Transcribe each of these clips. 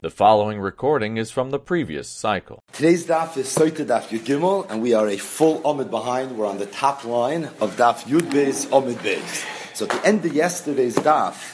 The following recording is from the previous cycle. Today's daf is Soita Daf Yud Gimel, and we are a full Amud behind. We're on the top line of Daf Yud Beis Amud Beis. So at the end of yesterday's daf,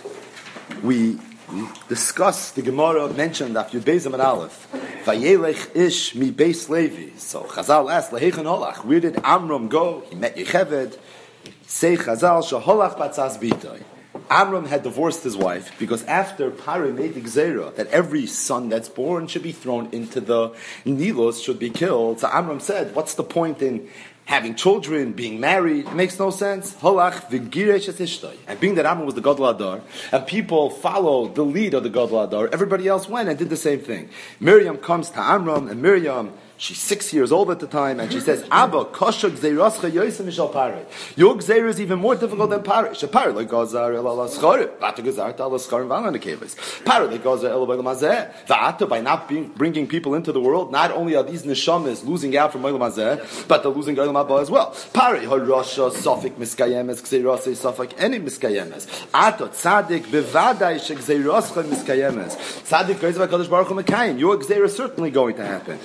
we discussed the Gemara mentioned Daf Yud Beis Amud Aleph. Vayelech ish mi Beis Levi. So Chazal asked, Lehechan holach, where did Amram go? He met Yecheved. Say Chazal, sheholach batzas bitoi. Amram had divorced his wife because after Paro made the Gzeira that every son that's born should be thrown into the Nilos, should be killed. So Amram said, what's the point in having children, being married? It makes no sense. Holach v'giresh es ishtay. And being that Amram was the Gadol Adar, and people followed the lead of the Gadol Adar, everybody else went and did the same thing. Miriam comes to Amram, and Miriam, she's 6 years old at the time, and she says, Abba, kosha gzeirascha yoyse mishal parei. Your gzeir is even more difficult than parei. Shepare like gazar el ala schar, v'ata gazar ala schar and v'ala nekeves. Parei like gazar el b'el mazeh. V'ata, by not bringing people into the world, not only are these neshamas losing out from oil mazeh, but they're losing oil mazeh as well. Parei harasha safik miskayemes gzeirasei safik any miskayemes. Ato tzadik bevadai she gzeirascha miskayemes. Tzadik goes by Kadosh Baruch Hu mekayim. Your gzeir is certainly going to happen.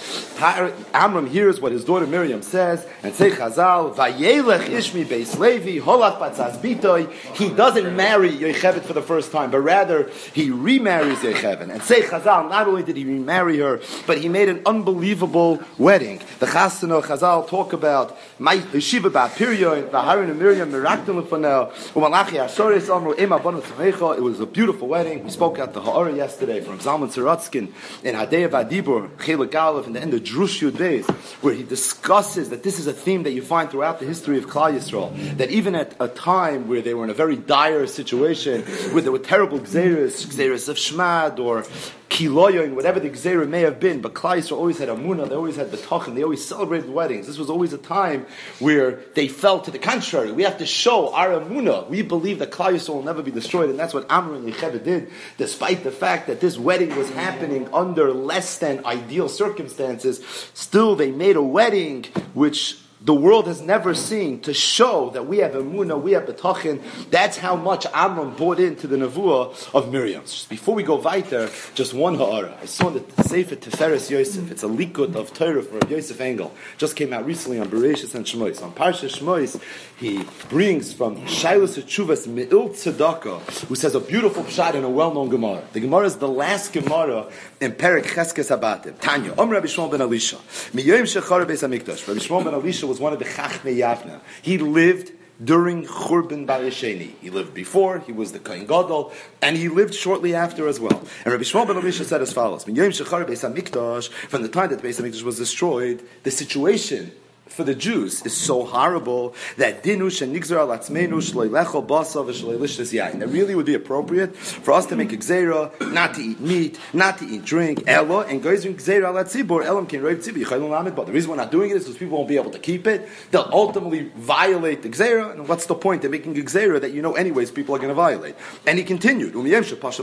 Amram hears what his daughter Miriam says, and say Chazal, Vayelech Ishmi Beis Levi, Holach Batzaz Bitoi. He doesn't marry Yocheved for the first time, but rather he remarries Yocheved. And say Chazal, not only did he remarry her, but he made an unbelievable wedding. The Chasano Chazal talk about Yeshiva Ba Piryon, Vaharin and Miriam Meraktim Lefanel, Umalachi Ashores Amru Ema Banu Tzamecha. It was a beautiful wedding. We spoke at the Ha'ara yesterday from Zalman Saratskin in Hadei Vadibur, Chelik Aleph, in the end of Drush Yud Beis, where he discusses that this is a theme that you find throughout the history of Klal Yisrael, that even at a time where they were in a very dire situation, where there were terrible gzeras of Shmad or Kiloyo, and whatever the gzeira may have been, but Klal Yisrael always had Amunah, they always had B'tachim, they always celebrated weddings. This was always a time where they felt to the contrary. We have to show our Amunah. We believe that Klal Yisrael will never be destroyed, and that's what Amram and Yecheved did, despite the fact that this wedding was happening under less than ideal circumstances. Still, they made a wedding which the world has never seen, to show that we have Emunah, we have B'tachin. That's how much Amram bought into the Nevuah of Miriam. Just before we go weiter, just one ha'ara. I saw the Sefer Tiferes Yosef. It's a likut of Torah from Yosef Engel. Just came out recently on Bereshis and Shmois. On Parsha Shmois, he brings from Shailos Tshuvas Me'il Tzedakah, who says a beautiful pshat in a well-known Gemara. The Gemara is the last Gemara in Perek Cheskes Habatim. Tanya, Rabbi Shmuel ben Elisha. Miyoyim shechara beis hamikdash. Rabbi Shmuel ben Elisha was one of the Chachmei Yavna. He lived during Churban Bayesheni. He lived before, he was the Kohen Gadol, and he lived shortly after as well. And Rabbi Shmuel ben Elisha said as follows, from the time that the Beis HaMikdash was destroyed, the situation for the Jews is so horrible that dinush and nigzer al atzmenu shloi lecho basav v'shloi lishtas yain. It really would be appropriate for us to make a gzeira, not to eat meat, not to eat drink, elo, and goes in gzeira al atzibur, elam ken roiv tzibur yichaylu lamed. But the reason we're not doing it is because people won't be able to keep it. They'll ultimately violate the gzeira, and what's the point in making a gzeira that you know anyways people are going to violate? And he continued, from the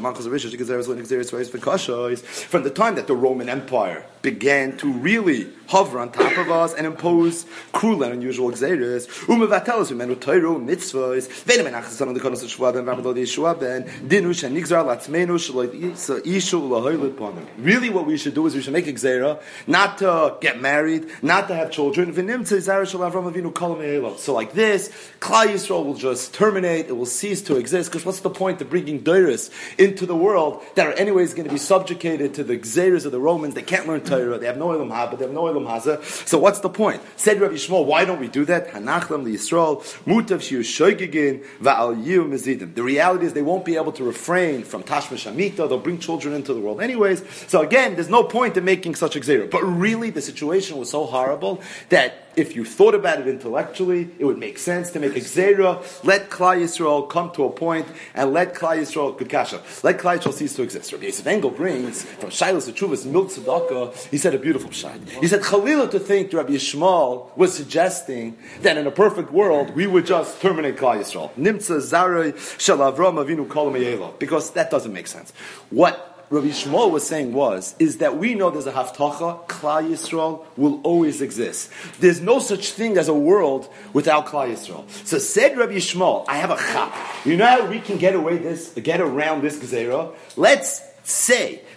time that the Roman Empire began to really hover on top of us and impose cruel and unusual gzeiros. Umevatelos v'menu Torah mitzvos. V'enem enachas on the konos of Shua ben v'amadol Yeshua ben dinush and nigzar latzmenu shelo ishu lahoylet ponim. Really, what we should do is we should make a gzeira, not to get married, not to have children. V'nim tzizar shel Avram Avinu kol me'elo. So like this, Klal Yisrael will just terminate. It will cease to exist. Because what's the point of bringing deiros into the world that are anyways going to be subjugated to the gzeiros of the Romans? They can't learn Torah. They have no Olam Haba. They have no Olam Haza. So what's the point? Said Rabbi Shmuel, why don't we do that? Hanachlam liyisrael mutav shiu shoygegin va'al yiu mezidim. The reality is they won't be able to refrain from tashmish hamita. They'll bring children into the world anyways. So again, there's no point in making such a gzeira. But really, the situation was so horrible that if you thought about it intellectually, it would make sense to make a gzeira. Let Klal Yisrael come to a point, and let Klal Yisrael kukasha. Let Klal Yisrael cease to exist. Rabbi Yosef Engel brings from Shailos Tshuvas Mil Tzedakah. He said a beautiful pshat. He said Chalila to think Rabbi Yishmael was suggesting that in a perfect world we would just terminate Klal Yisrael. Nimtza Zarei Shel Avram Avinu Kol Me'elo, because that doesn't make sense. What Rabbi Shmuel was saying is that we know there's a haftacha, Klal Yisrael will always exist. There's no such thing as a world without Klal Yisrael. So said Rabbi Shmuel, I have a chap. You know how we can get around this gezerah? Let's say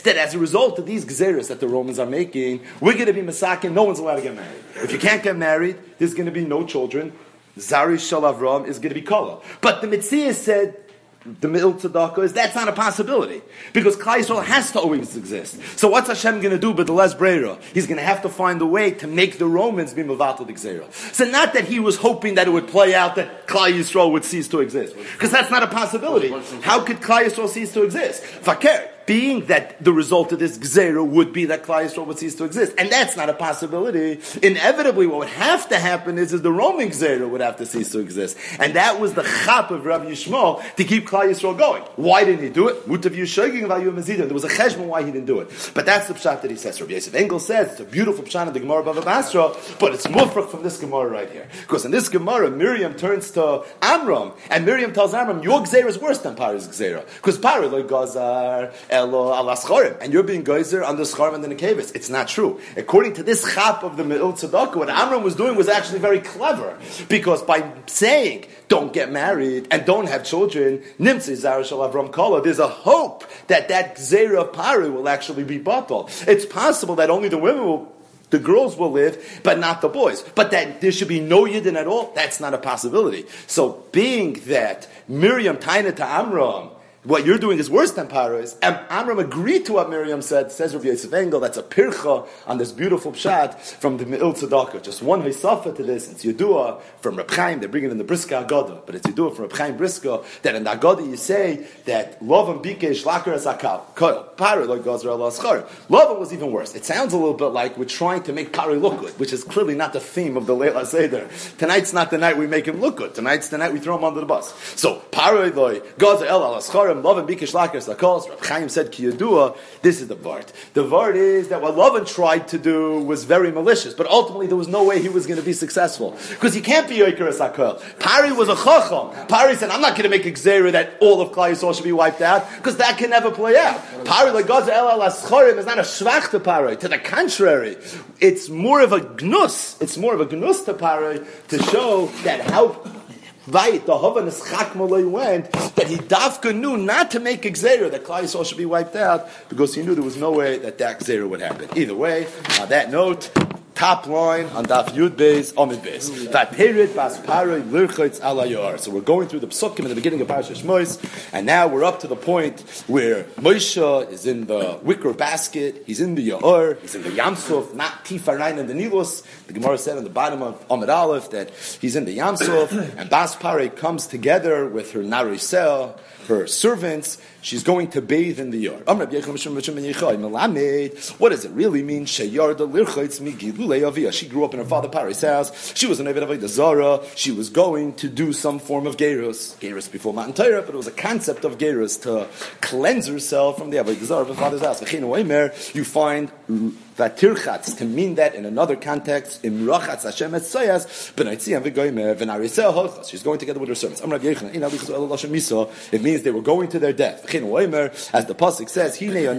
that as a result of these gzeros that the Romans are making, we're going to be masakin, no one's allowed to get married. If you can't get married, there's going to be no children. Zari Shal Avram is going to be Kala. But the Metziah said, the middle tzedakah is that's not a possibility because Klal Yisrael has to always exist. So what's Hashem going to do? But the less breira, He's going to have to find a way to make the Romans be mevatel d'gzeira. So not that He was hoping that it would play out that Klal Yisrael would cease to exist, because that's not a possibility. How could Klal Yisrael cease to exist? Fakir. Being that the result of this gzeira would be that Klal Yisrael would cease to exist, and that's not a possibility. Inevitably, what would have to happen is the Roman gzeira would have to cease to exist, and that was the chap of Rabbi Yishmael to keep Klal Yisrael going. Why didn't he do it? Mutav Yishaging Vayu Mazidim. There was a cheshbon why he didn't do it, but that's the pshat that he says. Rabbi Yosef Engel says it's a beautiful pshat in the Gemara Bava Basra, but it's mufrach from this Gemara right here, because in this Gemara Miriam turns to Amram, and Miriam tells Amram, "Your gzeira is worse than Paro's gzeira, because Paro like Gazar." Elo ala scharim, and you're being geyser on the scharim and the nekevis. It's not true. According to this chap of the Me'il Tzedakah, what Amram was doing was actually very clever, because by saying don't get married and don't have children, nimtzi zara shel Avram Kala, there's a hope that that gzeira of Paro will actually be batal. It's possible that only the girls will live, but not the boys. But that there should be no Yidden at all, that's not a possibility. So being that Miriam taina to Amram, what you're doing is worse than Paro's, and Amram agreed to what Miriam said, says Rabbi Yosef Engel, that's a pircha on this beautiful pshat from the Me'il Tzedakah. Just one hisafa to this, it's Yedua from Reb Chaim, they bring it in the Briska Agada, but it's Yedua from Reb Chaim Briska, that in the Agada you say that Lavan Bikesh Laker Asakal, Paro like Gazra Allah Schar. Lavan was even worse. It sounds a little bit like we're trying to make Paro look good, which is clearly not the theme of the Leila Seder. Tonight's not the night we make him look good. Tonight's the night we throw him under the bus. So, Paro like Gazra Allah Schar, Love and Bikish Lakers Lakos. Reb Chaim said Ki Yedua. This is the vart. The vart is that what Lavan tried to do was very malicious, but ultimately there was no way he was going to be successful because he can't be Yoikeres Hakol. Pari was a chacham. Pari said, "I'm not going to make a gzeira that all of Klal Yisrael should be wiped out because that can never play out." Pari like Gaza El Al Aschorim is not a shvach to Pari. To the contrary, it's more of a gnus. It's more of a gnus to Pari to show that how. Right, the Hovanas Chakmalay went that he dafka knew not to make a gzeira that Klal Yisrael should be wiped out because he knew there was no way that gzeira would happen. Either way, on that note, top line on Daf Yud Beis Amid Beis. Vaperid Bas Paroi Lirchotz Alayar. So we're going through the psukim in the beginning of Parashat Shmos, and now we're up to the point where Moshe is in the wicker basket, he's in the Yaor, he's in the Yamsuf, not Tifarain and the Nilus. The Gemara said on the bottom of Amid Aleph that he's in the Yamsuf, and Bas Paroi comes together with her Narisel, her servants. She's going to bathe in the yard. What does it really mean? She grew up in her father Pari's house. She was an Eved Avodah Zara. She was going to do some form of gerus. Gerus before Matan Torah, but it was a concept of gerus to cleanse herself from the Avodah Zara of her father's house. You find that tirchatz to mean that in another context. Imrachatz Hashem et Sayas b'naitziyam v'goymer v'nariseh hochas. She's going together with her servants. It means they were going to their death. As the pasuk says,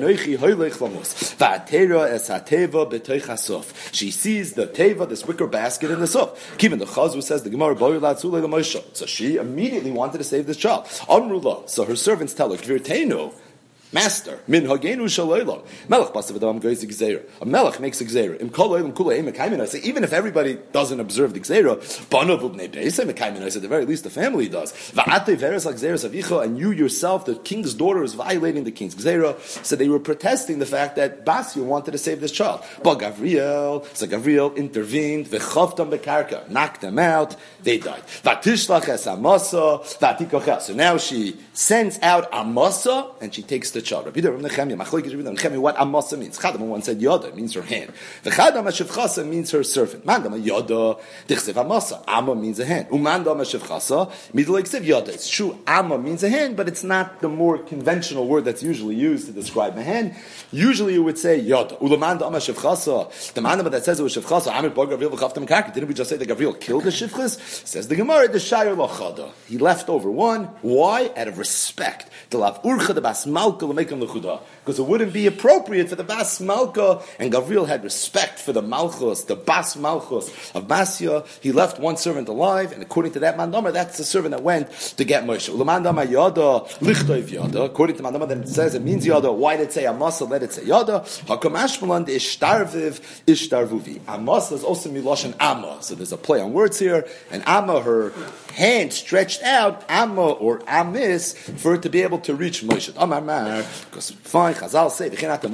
she sees the teva, this wicker basket in the suf. Even the Chazru says the Gemara, so she immediately wanted to save this child. Amrullah, so her servants tell her, Master, min hagenu shalaylam. Melech basav adam goes to gzeira. A melech makes a gzeira. Im kol olam kula im mekaymin. I say even if everybody doesn't observe the gzeira, banav ubnei beisa mekaymin. I say at the very least the family does. Va'atei veres like gzeira savicha, and you yourself, the king's daughter, is violating the king's gzeira. So they were protesting the fact that Basia wanted to save this child. But Gavriel intervened. V'chavtam bekarka, knocked them out. They died. V'tishlach es amasa v'atikochel. So now she sends out amasa and she takes the child. What amasa means? Chadam one said yada, it means her hand. The chadam shivchasa means her servant. Mandam yada dichsev amasa. Amma means a hand. Umandam shivchasa midleiksev yada. It's true, amma means a hand, but it's not the more conventional word that's usually used to describe a hand. Usually you would say yada. Ulamandam shivchasa. The mandam that says it was shivchasa. Amir bar Gavriel v'chaftam karka. Didn't we just say that Gavriel killed the shivchas? Says the Gemara, the shayr lachada. He left over one. Why? Out of respect. The lav urcha the bas malka because it wouldn't be appropriate for the Bas Malka, and Gavriel had respect for the Malchus, the Bas Malchus of Masya. He left one servant alive, and according to that Mandama, that's the servant that went to get Moshe. According to Mandama, then it says it means Yada. Why did it say Amasa? Let it say Yada. Hakamashmalan ishtarviv ishtarvuvi. Amasa is also miloshan Amma. So there's a play on words here, and Amma, her hand stretched out, Amma or Amis, for it to be able to reach Moshe. Amar Mar, because fine, Chazal say,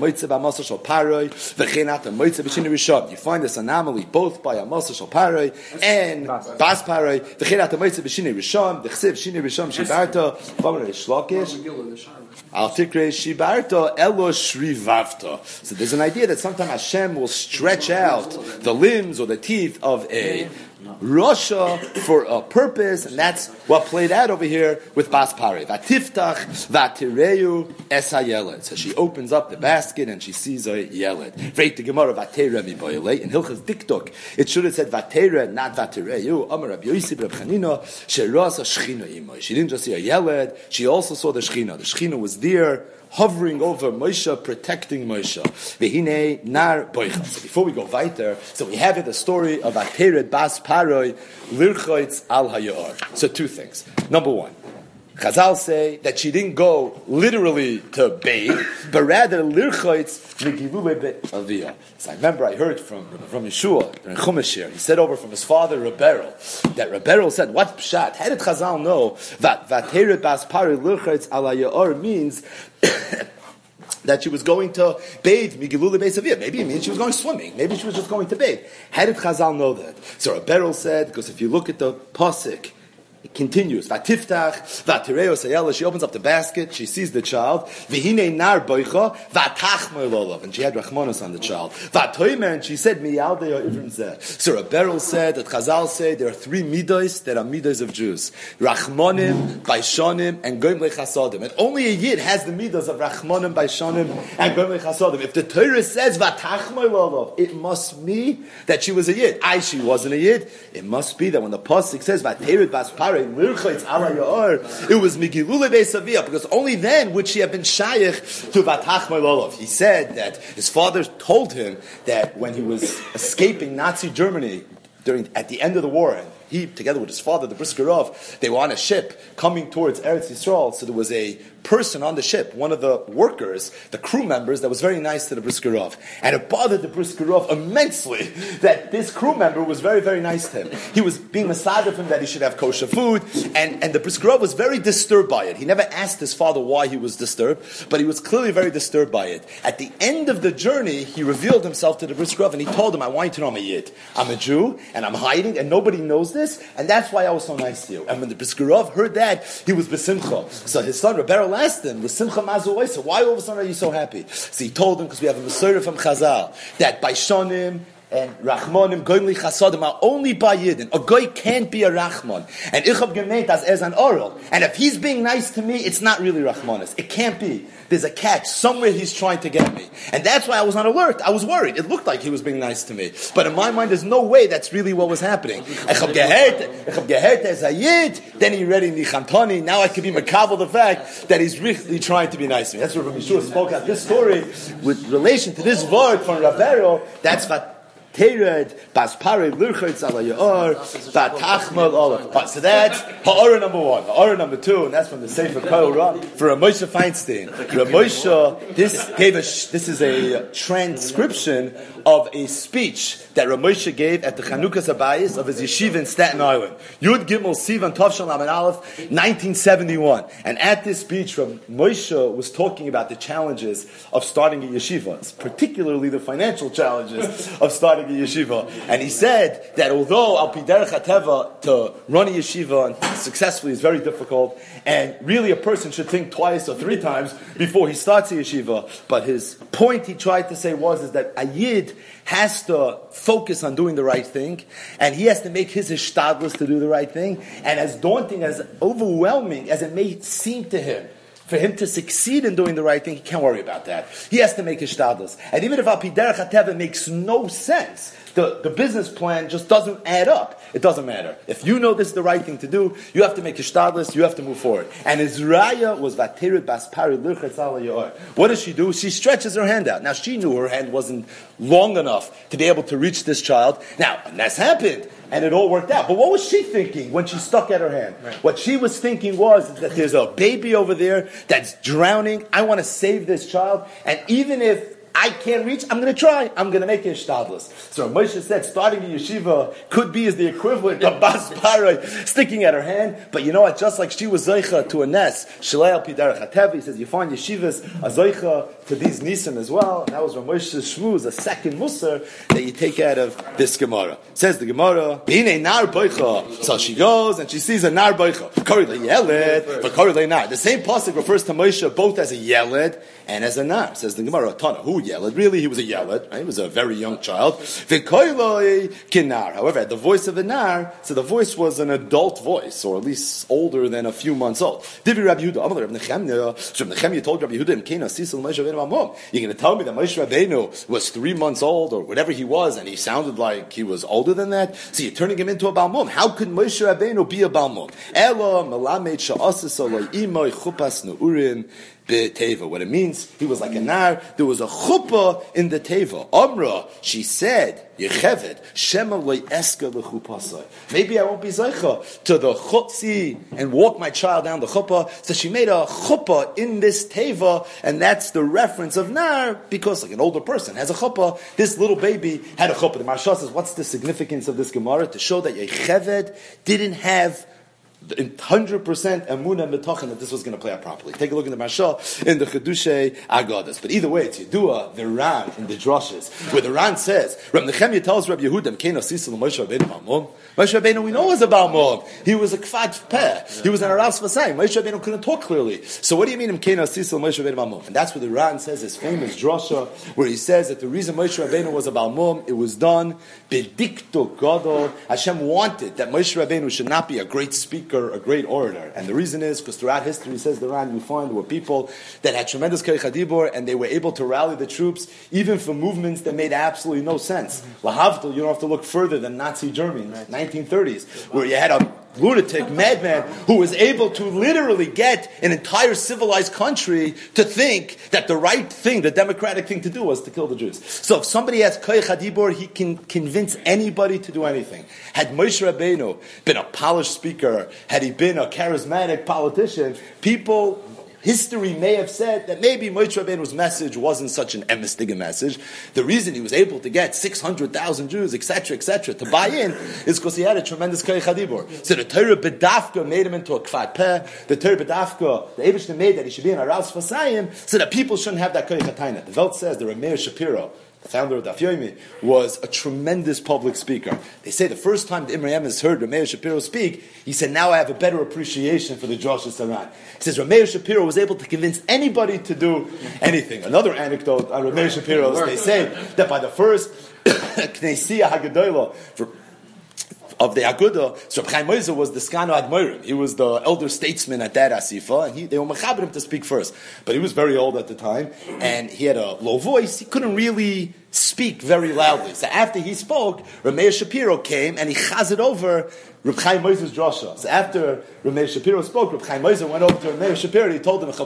you find this anomaly both by Amasa Shal Paroi and Bas Paroi. Al Tikre Shibarta Elo Shrivavta. So there's an idea that sometimes Hashem will stretch out the limbs or the teeth of a Rasha for a purpose, and that's what played out over here with Bas Paroi. Vatiftach vatireyu es hayeled. So she opens up the basket and she sees a yeled. Vreit the Gemara vatera miboyle. In Hilchas Diktuk, it should have said vatera, not vatireyu. Amar Rabbi Yosef Reb Chanina sheras a shechina imoy. She didn't just see a yeled; she also saw the shechina. The shechina was there, hovering over Moshe, protecting Moshe. Vehine nar boicha. So before we go weiter, so we have here the story of Ateret Bas Paroi Lirchoitz al Hayor. So two things. Number one, Chazal say that she didn't go literally to bathe, but rather Lirchoitz Megilule Aviyah. So I remember I heard from Yeshua in Chumash here. He said over from his father Reberel that Reberel said, "What pshat? How did Chazal know that Ateret Bas Paroi Lirchoitz al Hayor means?" that she was going to bathe Migilule Beis Aviyah. Maybe it means she was going swimming. Maybe she was just going to bathe. How did Chazal know that? So Beryl said, because if you look at the pasuk, it continues. Vatiftach, vatireo sayela. She opens up the basket. She sees the child. Vihine nar boicha, vatachmer lolav. And she had rachmanos on the child. Vatoimer, and she said, miyaldei ivrim zeh. So Beryl said that Chazal say there are three midos that are midos of Jews: rachmanim, baishanim, and goim lechasadim. And only a yid has the midos of rachmanim, baishanim, and goim lechasadim. If the Torah says vatachmer lolav, it must be that she was a yid. She wasn't a yid. It must be that when the pasuk says vateret bas it was Migilule Beis Aviyah, because only then would she have been shayich to Vatach Lolav. He said that his father told him that when he was escaping Nazi Germany at the end of the war, and he, together with his father, the Briskerov, they were on a ship coming towards Eretz Yisrael. So there was a person on the ship, one of the workers, the crew members, that was very nice to the Briskerov. And it bothered the Briskerov immensely that this crew member was very, very nice to him. He was being masad of him that he should have kosher food, and the Briskerov was very disturbed by it. He never asked his father why he was disturbed, but he was clearly very disturbed by it. At the end of the journey, he revealed himself to the Briskerov, and he told him, I want you to know I'm a Yid. I'm a Jew, and I'm hiding, and nobody knows this, and that's why I was so nice to you. And when the Briskerov heard that, he was besimcha. So his son, Rebero, asked him, "Besimcha mazu oisa, why all of a sudden are you so happy?" So he told him, because we have a Masorah from Chazal, that by Shonim and Rachmanim, Goimli Chasadim are only by Yidden. A goy can't be a Rachman. And ich hab gemeint as an oral. And if he's being nice to me, it's not really Rachmanis. It can't be. There's a catch. Somewhere he's trying to get me. And that's why I was on alert. I was worried. It looked like he was being nice to me. But in my mind, there's no way that's really what was happening. Ich hab gehert as a Yid, then he read in the Chantani. Now I can be makabel the fact that he's really trying to be nice to me. That's what Rabbi Yeshua spoke about this story with relation to this word from Rabero. That's what Tered, Bas Paroi, Lirchoitz ala Yaor, Vatachmal Olav. So that's Ha'ara number one. Ha'ara number two, and that's from the Sefer Kol Ra, for Moshe Feinstein. Moshe, this is a transcription of a speech that Moshe gave at the Chanukah Sabayis of his yeshiva in Staten Island. Yud Gimel Sivan Tovshel Lamed Aleph, 1971. And at this speech, Moshe was talking about the challenges of starting a yeshiva, particularly the financial challenges of starting a yeshiva. And he said that although Al Pi Derech HaTeva, to run a yeshiva successfully is very difficult, and really a person should think twice or three times before he starts a yeshiva, but his point he tried to say is that a Yid has to focus on doing the right thing, and he has to make his ishtadlus to do the right thing, and as daunting, as overwhelming as it may seem to him, for him to succeed in doing the right thing, he can't worry about that. He has to make his shtadlus. And even if Al Pi Derech HaTeva makes no sense, the business plan just doesn't add up. It doesn't matter. If you know this is the right thing to do, you have to make a shtadlis, you have to move forward. And his raya was Vatirid Baspari Lurchetz Ala Yor. What does she do? She stretches her hand out. Now she knew her hand wasn't long enough to be able to reach this child. Now, and that's happened. And it all worked out. But what was she thinking when she stuck at her hand? Right. What she was thinking was that there's a baby over there that's drowning. I want to save this child. And even if I can't reach, I'm going to try. I'm going to make it shtadlis. So Moshe said starting in yeshiva could be as the equivalent of Bas Parai sticking at her hand. But you know what? Just like she was zoicha to a nes, Shalei al pi derech hatev, he says you find yeshivas a zoicha to these nisim as well. And that was Moshe's shmuz, a second musar that you take out of this Gemara. Says the Gemara, B'inei nar boicha. So she goes and she sees a nar boicha. V'kori le'yeled, v'kori le'nar. The same pasuk refers to Moshe both as a yeled and as a nar. Says the Gemara, Tana, who yeled? Really, he was a yeled. Right? He was a very young child. V'kori kinar. However, at the voice of a nar, so the voice was an adult voice, or at least older than a few months old. Divi Rabbi Yehuda, Amalei Rabbi Nechemya. Rabbi Nechemya told Rabbi Yehuda, Imkena Sisel Moshe Rabbeinu Amom. You're going to tell me that Moshe Rabbeinu was 3 months old, or whatever he was, and he sounded like he was older than that? So you're turning him into a Balmum. How could Moshe Rabbeinu be a Balmum? Ela melamed sha'asas aloi imoy chupas nu'urim. What it means, he was like a nar. There was a chuppah in the teva. Amra, she said, Yechevet, Shema loy eska l'chupasai. Maybe I won't be zaycha to the chutzi and walk my child down the chuppah. So she made a chuppah in this teva, and that's the reference of nar, because like an older person has a chuppah, this little baby had a chuppah. The Maharsha says, what's the significance of this Gemara? To show that Yechevet didn't have 100% emunah and betachin that this was going to play out properly. Take a look in the Maharsha in the Chedushay Agadas. But either way, it's Yedua, the Ran in the Droshes, where the Ran says, Rabbi Nechemya tells Rabbi Yehuda, Mkeino Sisel Moshe Rabbeinu Balmum. Moshe Rabbeinu we know was a Balmum. He was a Kvad Peh. He was an Aras Vasai. Moshe Rabbeinu couldn't talk clearly. So what do you mean Mkeino Sisel Moshe Rabbeinu Balmum? And that's where the Ran says his famous Drosha, where he says that the reason Moshe Rabbeinu was a Balmum, it was done B'dikto Gadol. Hashem wanted that Moshe Rabbeinu should not be a great speaker, a great orator. And the reason is because throughout history, says the Ran, you find there were people that had tremendous Koach HaDibur and they were able to rally the troops even for movements that made absolutely no sense. Lahavdil, you don't have to look further than Nazi Germany, 1930s, where you had a lunatic madman who was able to literally get an entire civilized country to think that the right thing, the democratic thing to do was to kill the Jews. So if somebody has Koach HaDibur, he can convince anybody to do anything. Had Moshe Rabbeinu been a polished speaker, had he been a charismatic politician, history may have said that maybe Moshe Rabbeinu's message wasn't such an emes message. The reason he was able to get 600,000 Jews, etc., to buy in is because he had a tremendous Koach HaDibur. So the Torah B'dafka made him into a Kfat Peh. The Torah B'dafka, the Eibishter made that he should be an Aras Fasayim, so that people shouldn't have that Koach HaTaina. The Welt says the Rameir Shapiro, the founder of Daf Yomi, was a tremendous public speaker. They say the first time the Imre Emes heard Rameir Shapiro speak, he said, now I have a better appreciation for the Josh Saran. He says Rameir Shapiro was able to convince anybody to do anything. Another anecdote on Rameir Shapiro is they say that by the first Knessia Hagadolah of the Aguda, so Chaim Moiser was the Skano Admorim. He was the elder statesman at that Asifa, and they were mechaber him to speak first. But he was very old at the time, and he had a low voice. He couldn't really speak very loudly. So after he spoke, Rameir Shapiro came, and he chazed over Reb Chaim Moiser's drasha. So after Rameir Shapiro spoke, Reb Chaim Moiser went over to Rameir Shapiro, and he told him,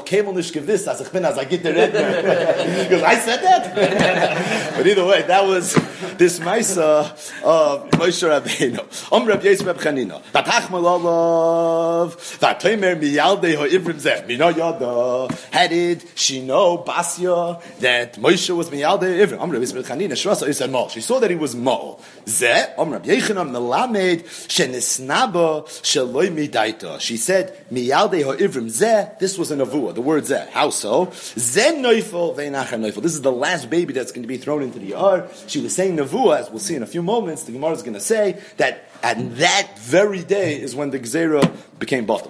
because I said that? But either way, that was this Maisa of Moshe Rabbeinu. Reb Yosef Reb Chanina. Vatachmal olav, vatomer miyaldei ha'ivrim zeh. Mina yada. How did she know, Basya, that Moshe was miyaldei ha'ivrim? Reb Yosef Reb Chanina, Shrasa, he said Ma'al. She saw that he was Ma'al. Zeh, Reb Yechanan melamed, shenisnaba, sheloi midaita. She said, miyaldei ha'ivrim zeh. This was a nevuah, the word zeh. How so? Zeh noifel, ve'nachar noifel. This is the last baby that's going to be thrown into the yard. She was saying nevuah, as we'll see in a few moments. The Gemara is going to say that and that very day is when the Gzeira became bottom.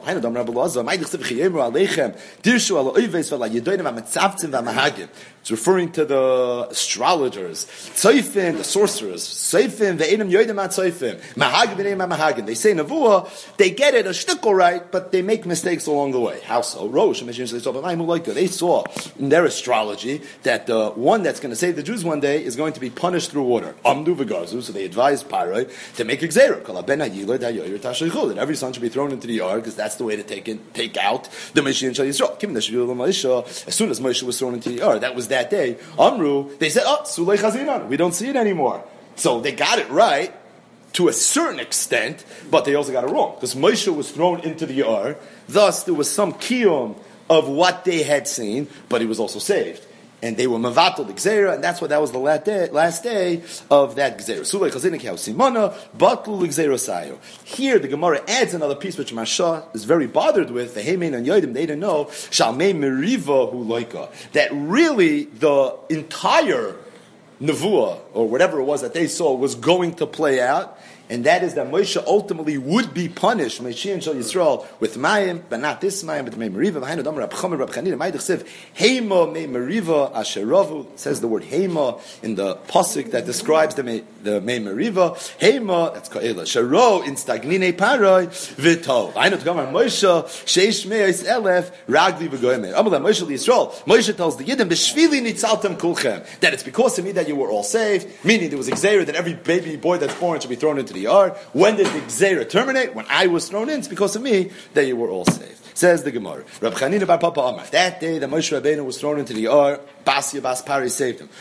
It's referring to the astrology astrologers, Tzoifim, the sorcerers, Seifim, Ve'enim Yoidim at Tzoifim, Mahagim Ve'enim at Mahagim. They say Nevuah, they get it a shtickle right, but they make mistakes along the way. How so? Rosh, they saw in their astrology that the one that's going to save the Jews one day is going to be punished through water. Amdu v'gazu, so they advised Parai to make a gzeira. That every son should be thrown into the yard, because that's the way to take out the Mashiach Shal Yisrael. As soon as Moshe was thrown into the yard, that was that day. Amru, they said, Sulei Chazinan, we don't see it anymore. So they got it right to a certain extent, but they also got it wrong, because Moshe was thrown into the yard. Thus, there was some kiyum of what they had seen, but he was also saved. And they were mavatal the gzeira, and that's what that was the last day of that gzeira. Sulei chazinik simana batul gzeira sayo. Here the Gemara adds another piece which Marsha is very bothered with. The Heimein and Yodim, they didn't know shalmei meriva hu loika, that really the entire nevuah or whatever it was that they saw was going to play out. And that is that Moshe ultimately would be punished, Mashiach Shal Yisrael, with Mayim, but not this Mayim, but Mei Meriva. V'hainu Dam Rab Chomer Rab Chanina Ma'idich Siv Heima Mei Meriva Asheravu. Says the word Heima in the pasuk that describes the Mei Meriva. Heima, that's Ka'ela. Shero in Stagnine Paroi V'to. V'hainu Tgamar Moshe Sheish Meis Elef Ragli V'goymer. Amalei Moshe Yisrael. Moshe tells the Yidden B'shvili Nitzaltem Kulchem, that it's because of me that you were all saved. Meaning there was a gzeira that every baby boy that's born should be thrown into the yard. When did the gzeira terminate? When I was thrown in, it's because of me that you were all saved. Says the Gemara. Rab Chanina bar Papa Amar. That day that Moshe Rabbeinu was thrown into the yard, Basya Bas Pari saved him.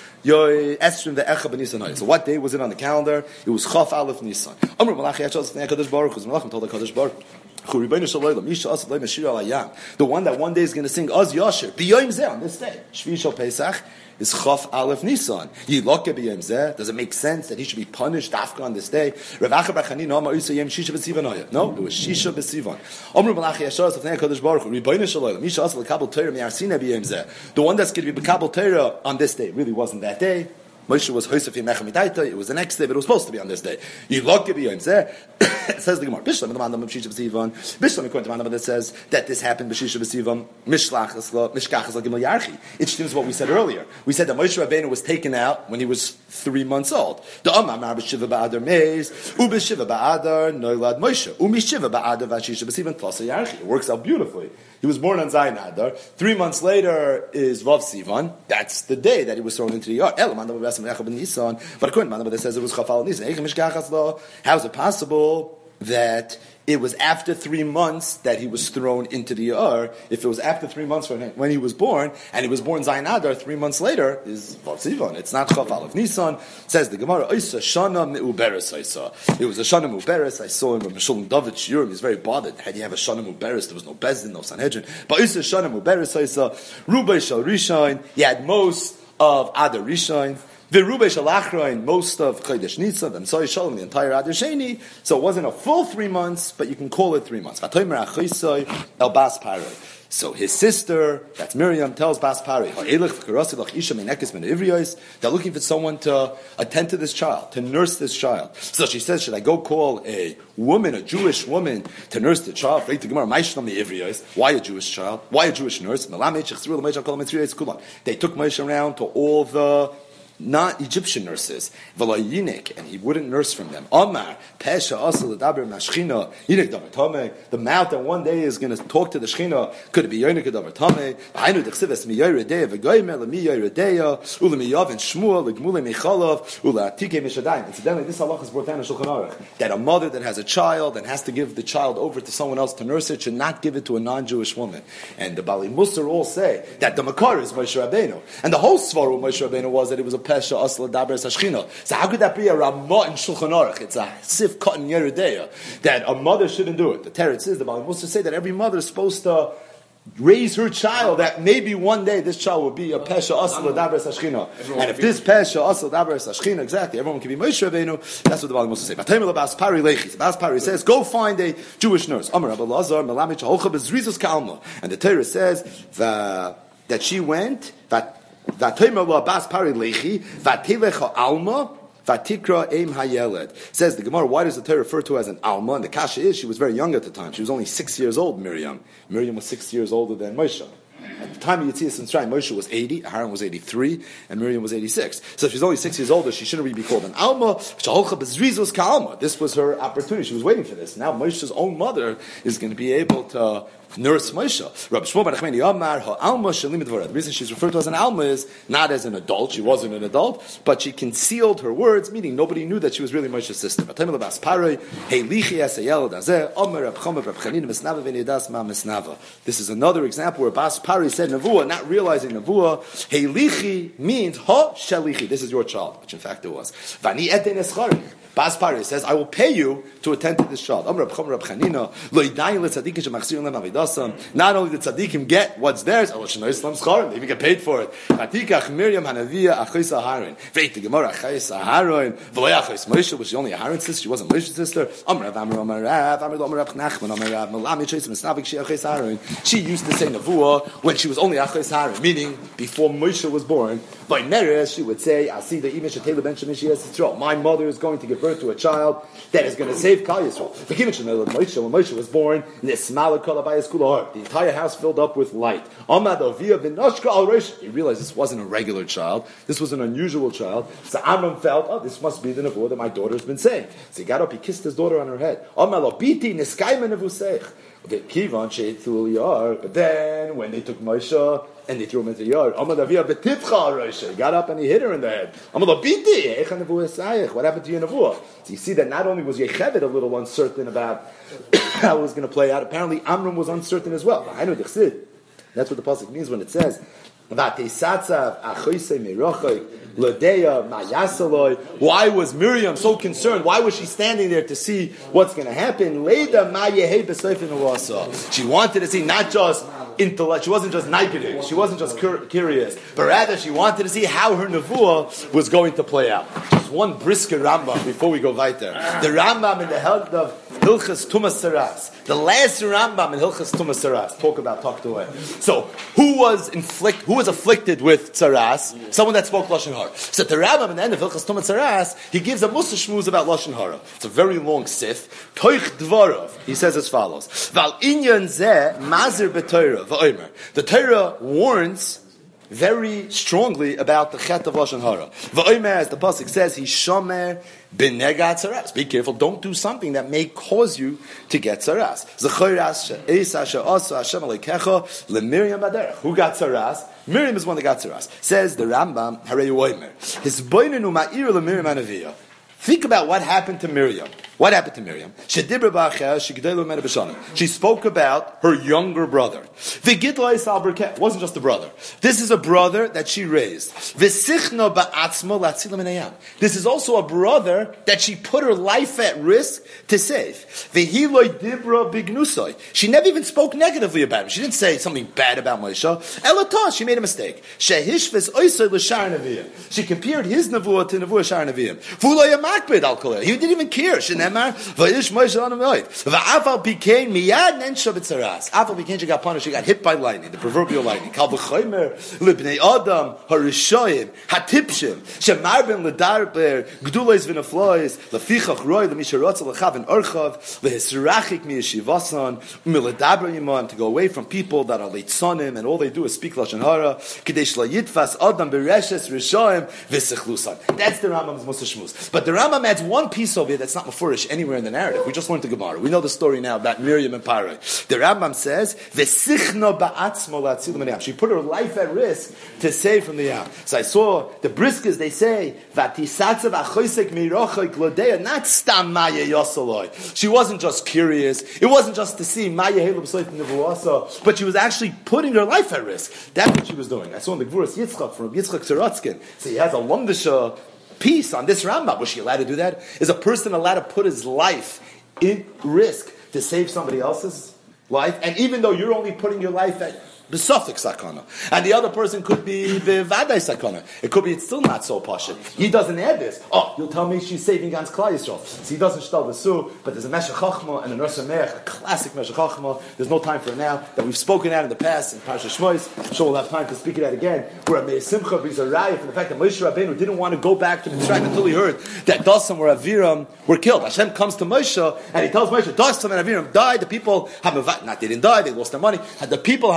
So what day was it on the calendar? It was Chaf Aleph Nisan. Amr Malachi Hachos Nekadosh Baruch Hu. Malachim told the Kadosh Baruch Hu. The one that one day is going to sing Az Yasher B'Yom Zeh on this day. Shvi Shal Pesach is Chaf Aleph Nisan. Yiloke B'Yom Zeh. Does it make sense that he should be punished after on this day? Rav Acha bar Chanina Amar Usa Yom Shisha B'Sivan. No, it was Shisha B'Sivan. Amr Malachi Hashar Safnei Kadosh Baruch Hu. Ribono Shel Olam. Misha Asal Kabel Torah Mi'arsina B'Yom Zeh. The one that's going to be Kabel Torah on this day really wasn't that day. Moshe was Hosef Yemechem Midaita. It was the next day, but it was supposed to be on this day. Yiloke B'Yom Zeh. Says the Gemara. Bishlam Mandam Shisha B'Sivan. Bishlam according to Mandam that says that this happened B'Shisha B'Sivan. Mishlach Esla Mishkach Esla Gimel Yarchi. It seems what we said earlier. We said that Moshe Rabbeinu was taken out when he was 3 months old. The Amar B'Shiva Ba'adar Meis U'B'Shiva Ba'adar Noilad Moshe U'Mishiva Ba'adar V'Shisha B'Sivan Klasa Yarchi. It works out beautifully. He was born on Zayin Adar. 3 months later is Vav Sivan. That's the day that he was thrown into the yard. But according to Mandam, that says it was Chafal Nisan. How is it possible that it was after 3 months that he was thrown into the Yar? If it was after 3 months when he was born, and he was born Zayin Adar 3 months later, is Vav Sivan. It's not Chaf Aleph Nisan. Says the Gemara, Oisa Shana Me'uberes I saw. It was a Shana Me'uberes. I saw him with Meshulam David Shiurim. He's very bothered. Had you have a Shana Me'uberes, there was no Bezdin, no Sanhedrin. But Oisa Shana Me'uberes I saw. Rubai Shal Rishon. He had most of Adar Rishon. The Rubai Shalachrain, most of Chodesh Nisan, and Soy Shalom, the entire Adar Sheni. So it wasn't a full 3 months, but you can call it 3 months. El Bas Paroi. So his sister, that's Miriam, tells Bas Pari, they're looking for someone to attend to this child, to nurse this child. So she says, should I go call a woman, a Jewish woman, to nurse the child? Why a Jewish child? Why a Jewish nurse? They took Moshe around to all the not Egyptian nurses, and he wouldn't nurse from them. Amar, Pesha, Asal, Adaber, Mashchina, Yinik Davar Tameh, the mouth that one day is going to talk to the Shechina, could it be Yonik Davar Tameh? Hainu Dechsives, Mi Yoredeya, Vegoymer, Mi Yoredeya, Ula Miyav, and Shmuel, Gmule Michalov, Ula Atike Mishadayim. Incidentally, this halach is brought down in Shulchan Aruch, that a mother that has a child and has to give the child over to someone else to nurse it should not give it to a non-Jewish woman. And the Bali Musar all say that the Makar is Moshe Rabbeinu. And the whole Svaru of Moshe Rabbeinu was that it was a Pesha Asla Daber Sashchina. So how could that be a Ramah in Shulchan Aruch? It's a Sif Cotton Yeredeya that a mother shouldn't do it. The Teretz is the Bali Musar say that every mother is supposed to raise her child, that maybe one day this child will be a Pesha Asla Daber Sashchina. And if this Pesha Asla Daber Sashchina, exactly, everyone can be Moshe Rabbeinu. That's what the Bali Musar say. Vatayim Bas Pari Lechis. Bas Pari says, go find a Jewish nurse. Amar Rabbi Lazar Melamich Holcha Bezrizus Kalma. And the Torah says that she went that Bas Pari Lechi Vatilecha Alma Vatikra Eim Hayeled. Says the Gemara, why does the Torah refer to her as an Alma? And the Kasha is she was very young at the time. She was only 6 years old, Miriam. Miriam was 6 years older than Moshe. At the time of Yetzias Mitzrayim, Moshe was 80, Aaron was 83, and Miriam was 86. So if she's only 6 years older, she shouldn't really be called an Alma. This was her opportunity. She was waiting for this. Now Moshe's own mother is going to be able to nurse Moshe. Rabbi Shmuel bar Nachmani Amar ha'alma shalim dvorah. The reason she's referred to as an alma is not as an adult. She wasn't an adult, but she concealed her words, meaning nobody knew that she was really Moshe's sister. This is another example where Bas Pari said Nevuah, not realizing Nevuah. Heilichi means ha shalichi. This is your child, which in fact it was. Vani eten eschari. Bas Pari says, I will pay you to attend to this child. Not only the tzaddikim get what's theirs, they even get paid for it. Moshe was only Aaron's sister, she wasn't Moshe's sister. She used to say Nevuah when she was only Achos Aaron, meaning before Moshe was born. By Neres, she would say, my mother is going to give birth to a child that is going to save Kal Yisrael. When Moshe was born, the entire house filled up with light. He realized this wasn't a regular child. This was an unusual child. So Amram felt, this must be the Nevuah that my daughter's been saying. So he got up, he kissed his daughter on her head. But then, when they took Moshe and they threw him into the yard, he got up and he hit her in the head. What happened to your Nevuah? So you see that not only was Yecheved a little uncertain about how it was going to play out, apparently Amram was uncertain as well. That's what the pasuk means when it says, why was Miriam so concerned? Why was she standing there to see what's going to happen? She wanted to see not just intellect, she wasn't just naikid, she wasn't just curious, but rather she wanted to see how her nevuah was going to play out. Just one brisker Rambam before we go weiter. The Rambam in the health of Hilchas Tumas Saras, the last Rambam in Hilchas Tumas Saras, talk about tucked away. So, who was afflicted with Saras? Someone that spoke Lashon Hara. So the Rambam in the end of Hilchas Tumas Saras, he gives a Musa Shmuz about Lashon Hara. It's a very long sif. Toich Dvarov. He says as follows: Val inyan zeh mazir b'Torah v'omer. The Torah warns very strongly about the chet of Lashon Hara. V'omer, as the pasuk says, he shomer b'negat tzaras. Be careful, don't do something that may cause you to get tzaras. Zechayras she'esa she'asa Hashem alekecha leMiriam baderech. Who got tzaras? Miriam is one that got tzaras. Says the Rambam, Harei Omer. His boinenu ma'ir leMiriam anaviyah. Think about what happened to Miriam. What happened to Miriam? She spoke about her younger brother. It wasn't just a brother. This is a brother that she raised. This is also a brother that she put her life at risk to save. She never even spoke negatively about him. She didn't say something bad about Moshe. She made a mistake. She compared his nevuah to nevuah Shar Nevi'im. He didn't even care. She got punished. She got hit by lightning, the proverbial lightning. To go away from people that are leitzonim and all they do is speak Lashon Hara. That's the Rambam's Musa Shmuz. But the Rambam adds one piece of it that's not mafurish anywhere in the narrative. We just learned the Gemara. We know the story now about Miriam and Parai. The Rambam says, she put her life at risk to save from the Yam. So I saw the Briskas, they say, not stam maya yosaloi. She wasn't just curious. It wasn't just to see maya helub soif nevuasa, but she was actually putting her life at risk. That's what she was doing. I saw in the Gvuras Yitzchak from Yitzchak Sorotzkin. So he has a Lomdisha piece on this Rambam. Was she allowed to do that? Is a person allowed to put his life in risk to save somebody else's life? And even though you're only putting your life at the suffix sakana, and the other person could be the vaday sakana. It could be it's still not so pashut. He doesn't add this. Oh, you'll tell me she's saving against Klal Yisrael. So he doesn't shtal v'su, but there's a Meshech Chachma and a Nurse Mech, a classic Meshech Chachma. There's no time for it now that we've spoken out in the past in Parsha Shmois. I'm sure we'll have time to speak it out again. Where Meir Simcha brings a raya from the fact that Moshe Rabbeinu didn't want to go back to Mitzrayim until he heard that Dasan or Aviram were killed. Hashem comes to Moshe and he tells Moshe, Dasan and Aviram died. The people they didn't die. They lost their money. And the people Hamavak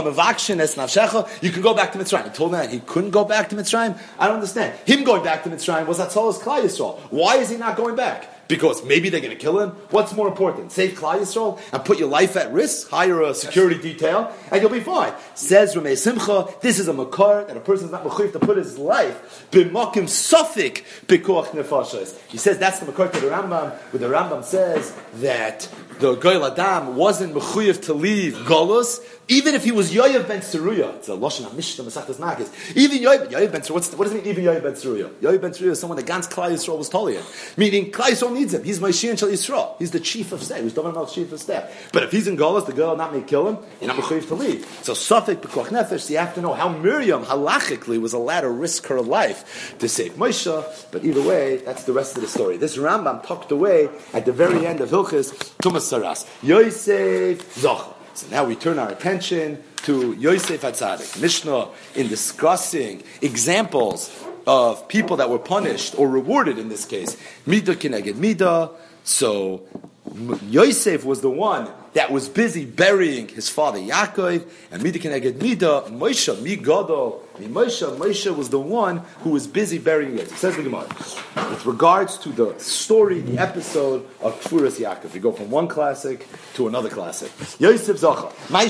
Machshin es nafshecha, you can go back to Mitzrayim. He told him that he couldn't go back to Mitzrayim. I don't understand. Him going back to Mitzrayim was Atzalas Klal Yisrael. Why is he not going back? Because maybe they're going to kill him? What's more important? Save Klal Yisrael and put your life at risk? Hire a security detail and you'll be fine. Says Ramei Simcha, this is a makar that a person is not mechuyev to put his life b'makim safik b'koach nefashos. He says that's the makar to the Rambam, where the Rambam says that the Goyal Adam wasn't mechuyev to leave Golus, even if he was Yoav ben Tzeruya. It's a Lashon HaMishnah Masechtas Nagis. Even Yoav ben Tzeruya, what does it mean, even Yoav ben Tzeruya? Yoav ben Tzeruya is someone that Gans Klal Yisrael was Tolian. Meaning, Klal Yisrael needs him. He's Moshiach Shel Yisrael. He's the chief of staff. He's Davar Melch's chief of staff. But if he's in Golus, the girl not may kill him, you're not mechuyev to leave. So, Safek B'koach Nefesh, so you have to know how Miriam, halachically, was allowed to risk her life to save Moshe. But either way, that's the rest of the story. This Rambam tucked away at the very end of Hilchos Tumas Saras. Yosef Zoch. So now we turn our attention to Yosef HaTzadik, Mishnah, in discussing examples of people that were punished or rewarded in this case. Midah kineged midah. So Yosef was the one that was busy burying his father Yaakov, and Midah kineged midah, Moshe, mi gadol, mi Moshe. Moshe was the one who was busy burying it. It says the Gemara. With regards to the story, the episode of Kfuras Yaakov, we go from one classic to another classic. Yosef Zacha.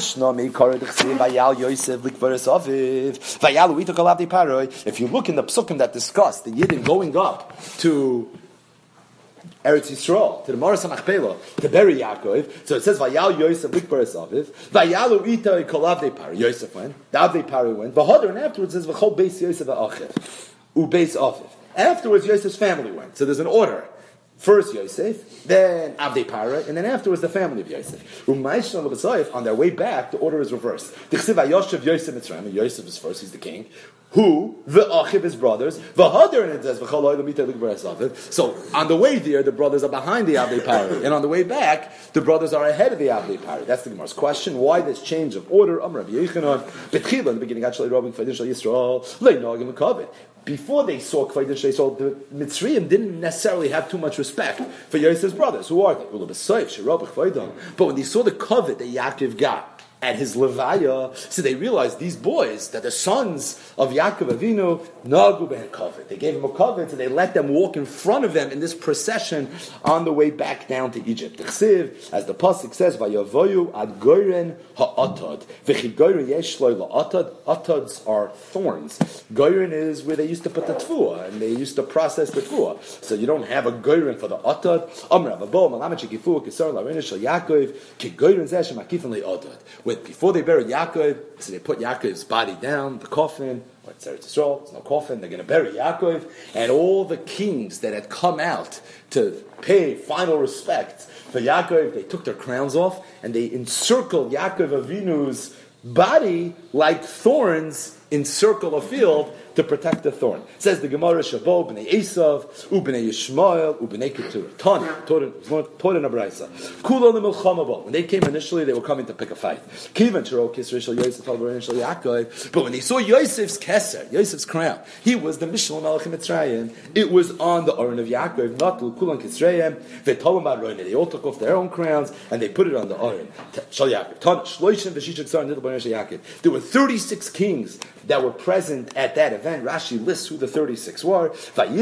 If you look in the psukim that discuss the Yidden going up to Eretz Yisrael, to the Maras HaMachpelah, to bury Yaakov. So it says, Vayal Yosef Likbaris Aviv, Vayalu Itay Kolavdei Pari. Yosef went, Davdei Pari went, V'hodar, and afterwards it says, V'chol Beis Yosef Ha'achiv, U'Beis Aviv. Afterwards Yosef's family went. So there's an order. First Yosef, then Avdei Para, and then afterwards the family of Yosef. On their way back, the order is reversed. Yosef Mitzrayim, Yosef is first, he's the king. Who? The Achiv, his brothers. V'hadar, and it says, so on the way there, the brothers are behind the Avdei Para. And on the way back, the brothers are ahead of the Avdei Para. That's the Gemara's question. Why this change of order? Amar Rabbi Yechanan, Betchila, in the beginning, actually, Rabbi Yisrael, Le'nagim Kavod. Before they saw Kvaydin Shleisol, the Mitzrayim didn't necessarily have too much respect for Yosef's brothers. Who are they? But when they saw the covet that Yaakov got at his levaya, so they realized these boys, that the sons of Yaakov Avinu, nagu ben covet. They gave him a covet, and they let them walk in front of them in this procession on the way back down to Egypt. As the pasuk says, "Vayavoyu ad goyren ha'atad, v'chi goyren yesh lo la'atad." Atads are thorns. Goyren is where they used to put the tefua, and they used to process the tefua. So you don't have a goyren for the atad. Amar Avabo malamet shekifu kisar la'rein shel Yaakov ki goyren zeh shemakifin le'atad. Before they buried Yaakov, so they put Yaakov's body down, the coffin. It's Eretz Yisrael, there's no coffin. They're going to bury Yaakov, and all the kings that had come out to pay final respect for Yaakov, they took their crowns off and they encircled Yaakov Avinu's body like thorns encircle a field to protect the thorn. It says the Gemara, Shavo, B'nei Esav, U'b'nei Yishmael, U'b'nei Keturah. Tana, taught in a Braisa. Kulo l'milchama. When they came initially, they were coming to pick a fight. Kivan Shiro Kisra Shel Yosef Al Shel Yaakov. But when they saw Yosef's keser, Yosef's crown, he was the Mishnah Melech Mitzrayim. It was on the Aron of Yaakov, not Kulan Kisrayim. V'tolam Aron. They all took off their own crowns and they put it on the Aron. Shel Yaakov. Tana Shloishim v'Shishak Sar Nidl B'nei Shel Yaakov. There were 36 kings that were present at that event. Rashi lists who the 36 were. And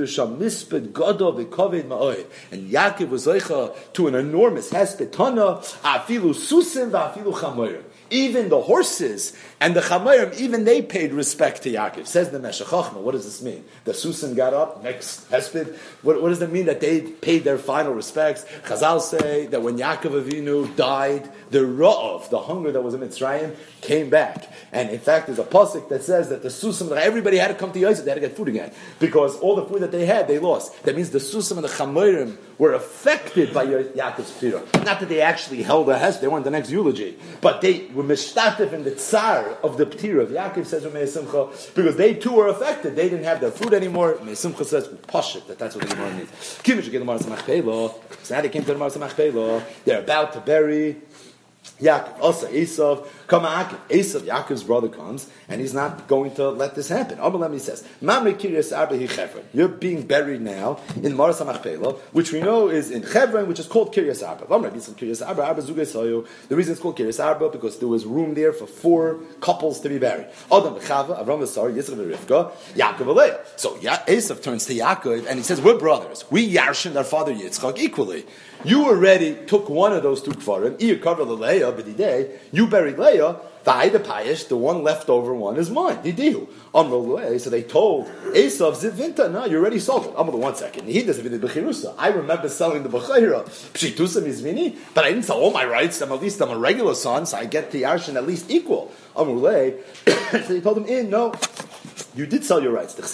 Yaakov was leicha to an enormous hesped tana, afilu susim v'afilu chamorim. Even the horses and the chamorim, even they paid respect to Yaakov. Says the Meshech Chochmah. What does this mean? The susim got up next hesped. What does that mean that they paid their final respects? Chazal say that when Yaakov Avinu died, the ra'ov, the hunger that was in Mitzrayim, came back. And in fact, there's a pasuk that says that the susim, everybody had to come to Yosef, they had to get food again. Because all the food that they had, they lost. That means the susim and the chamorim were affected by Yaakov's pira. Not that they actually held a hesped, they weren't the next eulogy. But they were mishtatif in the tsar of the ptira of Yaakov, says Ramei Simcha, because they too were affected. They didn't have their food anymore. Ramei Simcha says, Pashit, that's what the Gemara means. So now they came to the Maras HaMachpelah. They're about to bury Yaakov, also Esav, Esav, Yaakov's brother comes, and he's not going to let this happen. Amalem says, Mamre Kiryas Arba hi Chevron. You're being buried now in Maras HaMachpelah, which we know is in Chevron, which is called Kiryas Arba. The reason it's called Kiryas Arba because there was room there for 4 couples to be buried. Adam Chava, Avram Asar, Yitzchak Rivka, Yaakov Aleah. So Esav turns to Yaakov and he says, we're brothers. We yarshin our father Yitzchak equally. You already took one of those 2 kfarim. You buried Leah. The one left over one is mine. So they told Esav Zivinta, no, you already sold it. Amr, 1 second. He doesn't even Bechirusa. I remember selling the Bechira. Pshitusa Mizmini, but I didn't sell all my rights. I'm a regular son, so I get the Yarshin at least equal. Amr, so he told him, no. You did sell your rights. The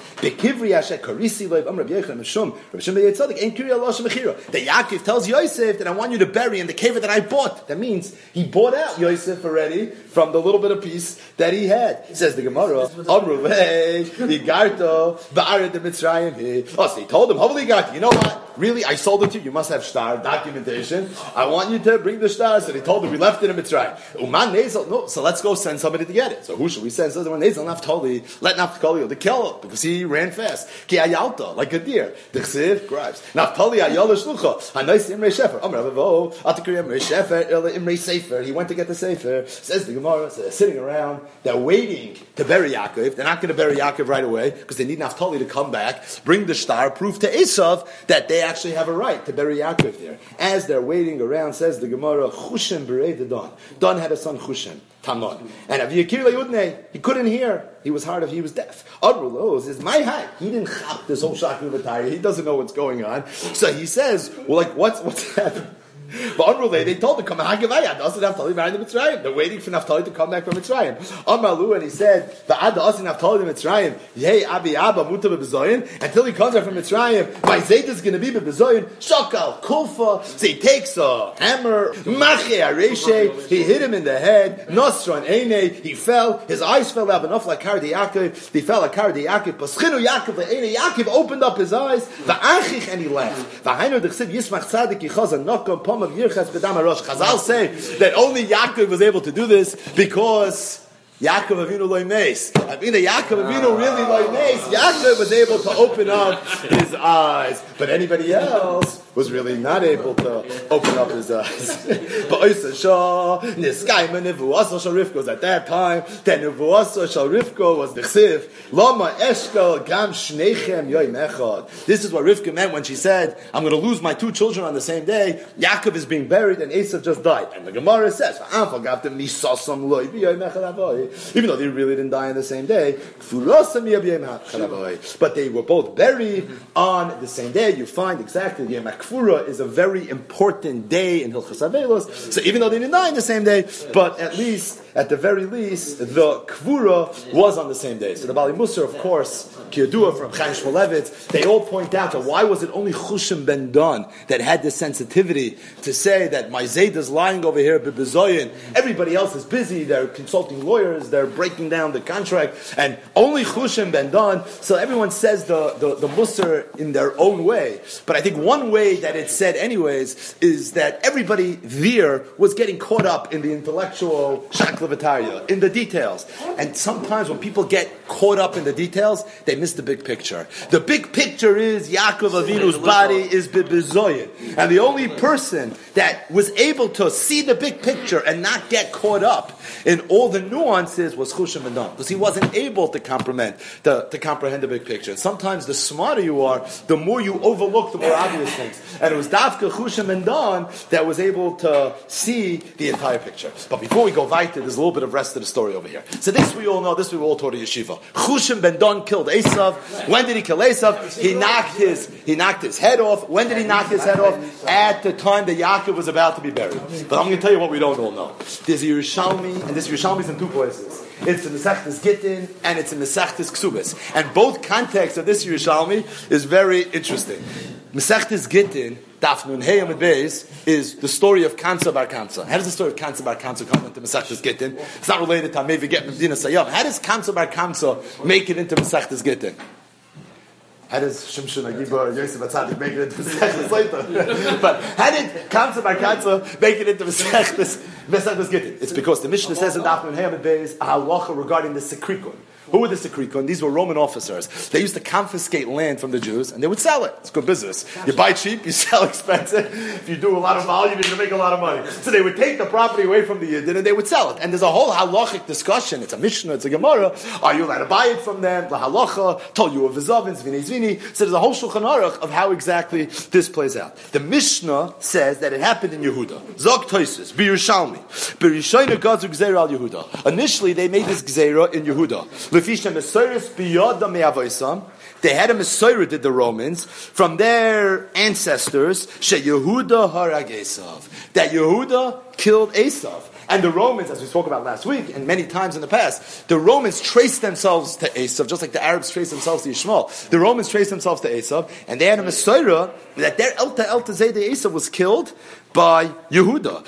Yaakov tells Yosef that I want you to bury in the cave that I bought. That means he bought out Yosef already from the little bit of piece that he had. Says the Gemara, so he told him, you know what? Really, I sold it to you. You must have star documentation. I want you to bring the star. So they told him we left it in Mitzrayim. No, so let's go send somebody to get it. So who should we send? So Naftali, let Naftali to kill him because he ran fast. Ki ayalta, like a deer. The Chsiv grabs. Naftali ayala shlucha. Hanais imrei shefer. Amar Avavo. Atikri imrei shefer. Imrei sefer. He went to get the sefer. Says the Gemara. So they're sitting around. They're waiting to bury Yaakov. They're not going to bury Yaakov right away because they need Naftali to come back, bring the star, prove to Esav that they actually have a right to bury Yaakov there. As they're waiting around, says the Gemara, Chushem berei the Don. Don had a son Chushem, Tamon. And Aviyakir le'udnei, he couldn't hear. He was hard of, he was deaf. Adrulos is my high. He didn't chop this whole shaklu v'tayah. He doesn't know what's going on. So he says, well, like, what's happening? But Amrulay, they told him, come Hagavaya, doesn't Naftali marry the Mitzrayim. They're waiting for Naftali to come back from Mitzrayim. Amralu, and he said, Va'ad doesn't Naftali the Mitzrayim, Yeh Abi Abba Muta bebezoyin, until he comes back from Mitzrayim, my Zayt is going to be bebezoyin, Shokal, Kulfa, so he takes a hammer, Mache Areshe, he hit him in the head, Nosran Eine, he fell, his eyes fell out, enough like Kardi Yaakov, he fell like Kardi Yaakov, Paschinu Yaakov, Eine, Yaakov opened up his eyes, Va'achich, and he laughed. Va'hainu dechsid Yismach Tzadik Yichazan Nokam Pom of Yirchas B'dam HaRosh. Chazal say that only Yaakov was able to do this because Yaakov Avinu loy meis. I mean, Yaakov Avinu really loy meis. Yaakov was able to open up his eyes, but anybody else was really not able to open up his eyes. But Oisa Shah, Niskaima Nevuasa Shal Rivka was at that time. That Nevuasa Shal Rivka was the Chsiv. Lama Eshkel Gam Shneichem Yoim Echad. This is what Rivka meant when she said, I'm going to lose my 2 children on the same day. Yaakov is being buried and Esav just died. And the Gemara says, even though they really didn't die on the same day, but they were both buried on the same day. You find exactly the Kfura is a very important day in Hilchos Avelos. So even though they didn't die on the same day, but at the very least, the Kvura was on the same day. So the Bali Musar, of course, Kiyadua from Chaim Shmulevitz, they all point out that why was it only Chushem ben Don that had this sensitivity to say that my Zayd is lying over here, Bebezoyin, everybody else is busy, they're consulting lawyers, they're breaking down the contract, and only Chushem ben Don. So everyone says the Musar in their own way. But I think one way that it's said anyways is that everybody there was getting caught up in the intellectual shaklavataria, in the details. And sometimes when people get caught up in the details, they miss the big picture. The big picture is Yaakov Avinu's body is Bibizoyin. And the only person that was able to see the big picture and not get caught up in all the nuances was Chushem ben Don. Because he wasn't able to comprehend the big picture. And sometimes the smarter you are, the more you overlook the more obvious things. And it was Dafka Chushem ben Don that was able to see the entire picture. But before we go weiter, there's a little bit of rest of the story over here. So this we all know, this we were all taught at yeshiva. Chushem ben Don killed Esav. When did he kill Esav? He knocked his head off. When did he knock his head off? At the time that Yaakov was about to be buried. But I'm going to tell you what we don't all know. There's a Yerushalmi, and this Yerushalmi is in 2 places. It's in Mesechtes Gittin and it's in Mesechtes Ksubis. And both contexts of this Yerushalmi is very interesting. Mesechtes Gittin, Daf Nun Hey Amud Beis, is the story of Kansa Bar Kansa. How does the story of Kansa Bar Kansa come into Mesechtes Gittin? It's not related to Amevi Get Medina Sayyam. How does Kansa Bar Kansa make it into Mesechtes Gittin? How does Shimshon Agibar Yosef Atzadik make it into Mesechtes later? But how did Kansa Bar Kansa make it into Mesechtes It's because the Mishnah says in Daf Nun Hey Amud Beis a halacha regarding the Sekrikon. Who were the Sekrikon? These were Roman officers. They used to confiscate land from the Jews and they would sell it. It's good business. You buy cheap, you sell expensive. If you do a lot of volume, you're going to make a lot of money. So they would take the property away from the Yidden and they would sell it. And there's a whole halachic discussion. It's a Mishnah, it's a Gemara. Are you allowed to buy it from them? The halacha told you of Vizavin, Zvini. So there's a whole Shulchan Aruch of how exactly this plays out. The Mishnah says that it happened in Yehuda. Zog Toisus, B'Yerushalmi. B'Rishayna Gazu Gzeira al Yehuda. Initially, they made this Gzeira in Yehuda. They had a Mesorah, did the Romans, from their ancestors, Yehuda harag Esav, that Yehuda killed Esav. And the Romans, as we spoke about last week, and many times in the past, the Romans traced themselves to Esav, just like the Arabs traced themselves to Yishmael. The Romans traced themselves to Esav, and they had a Mesorah that their Elta Zayde Esav was killed by Yehuda.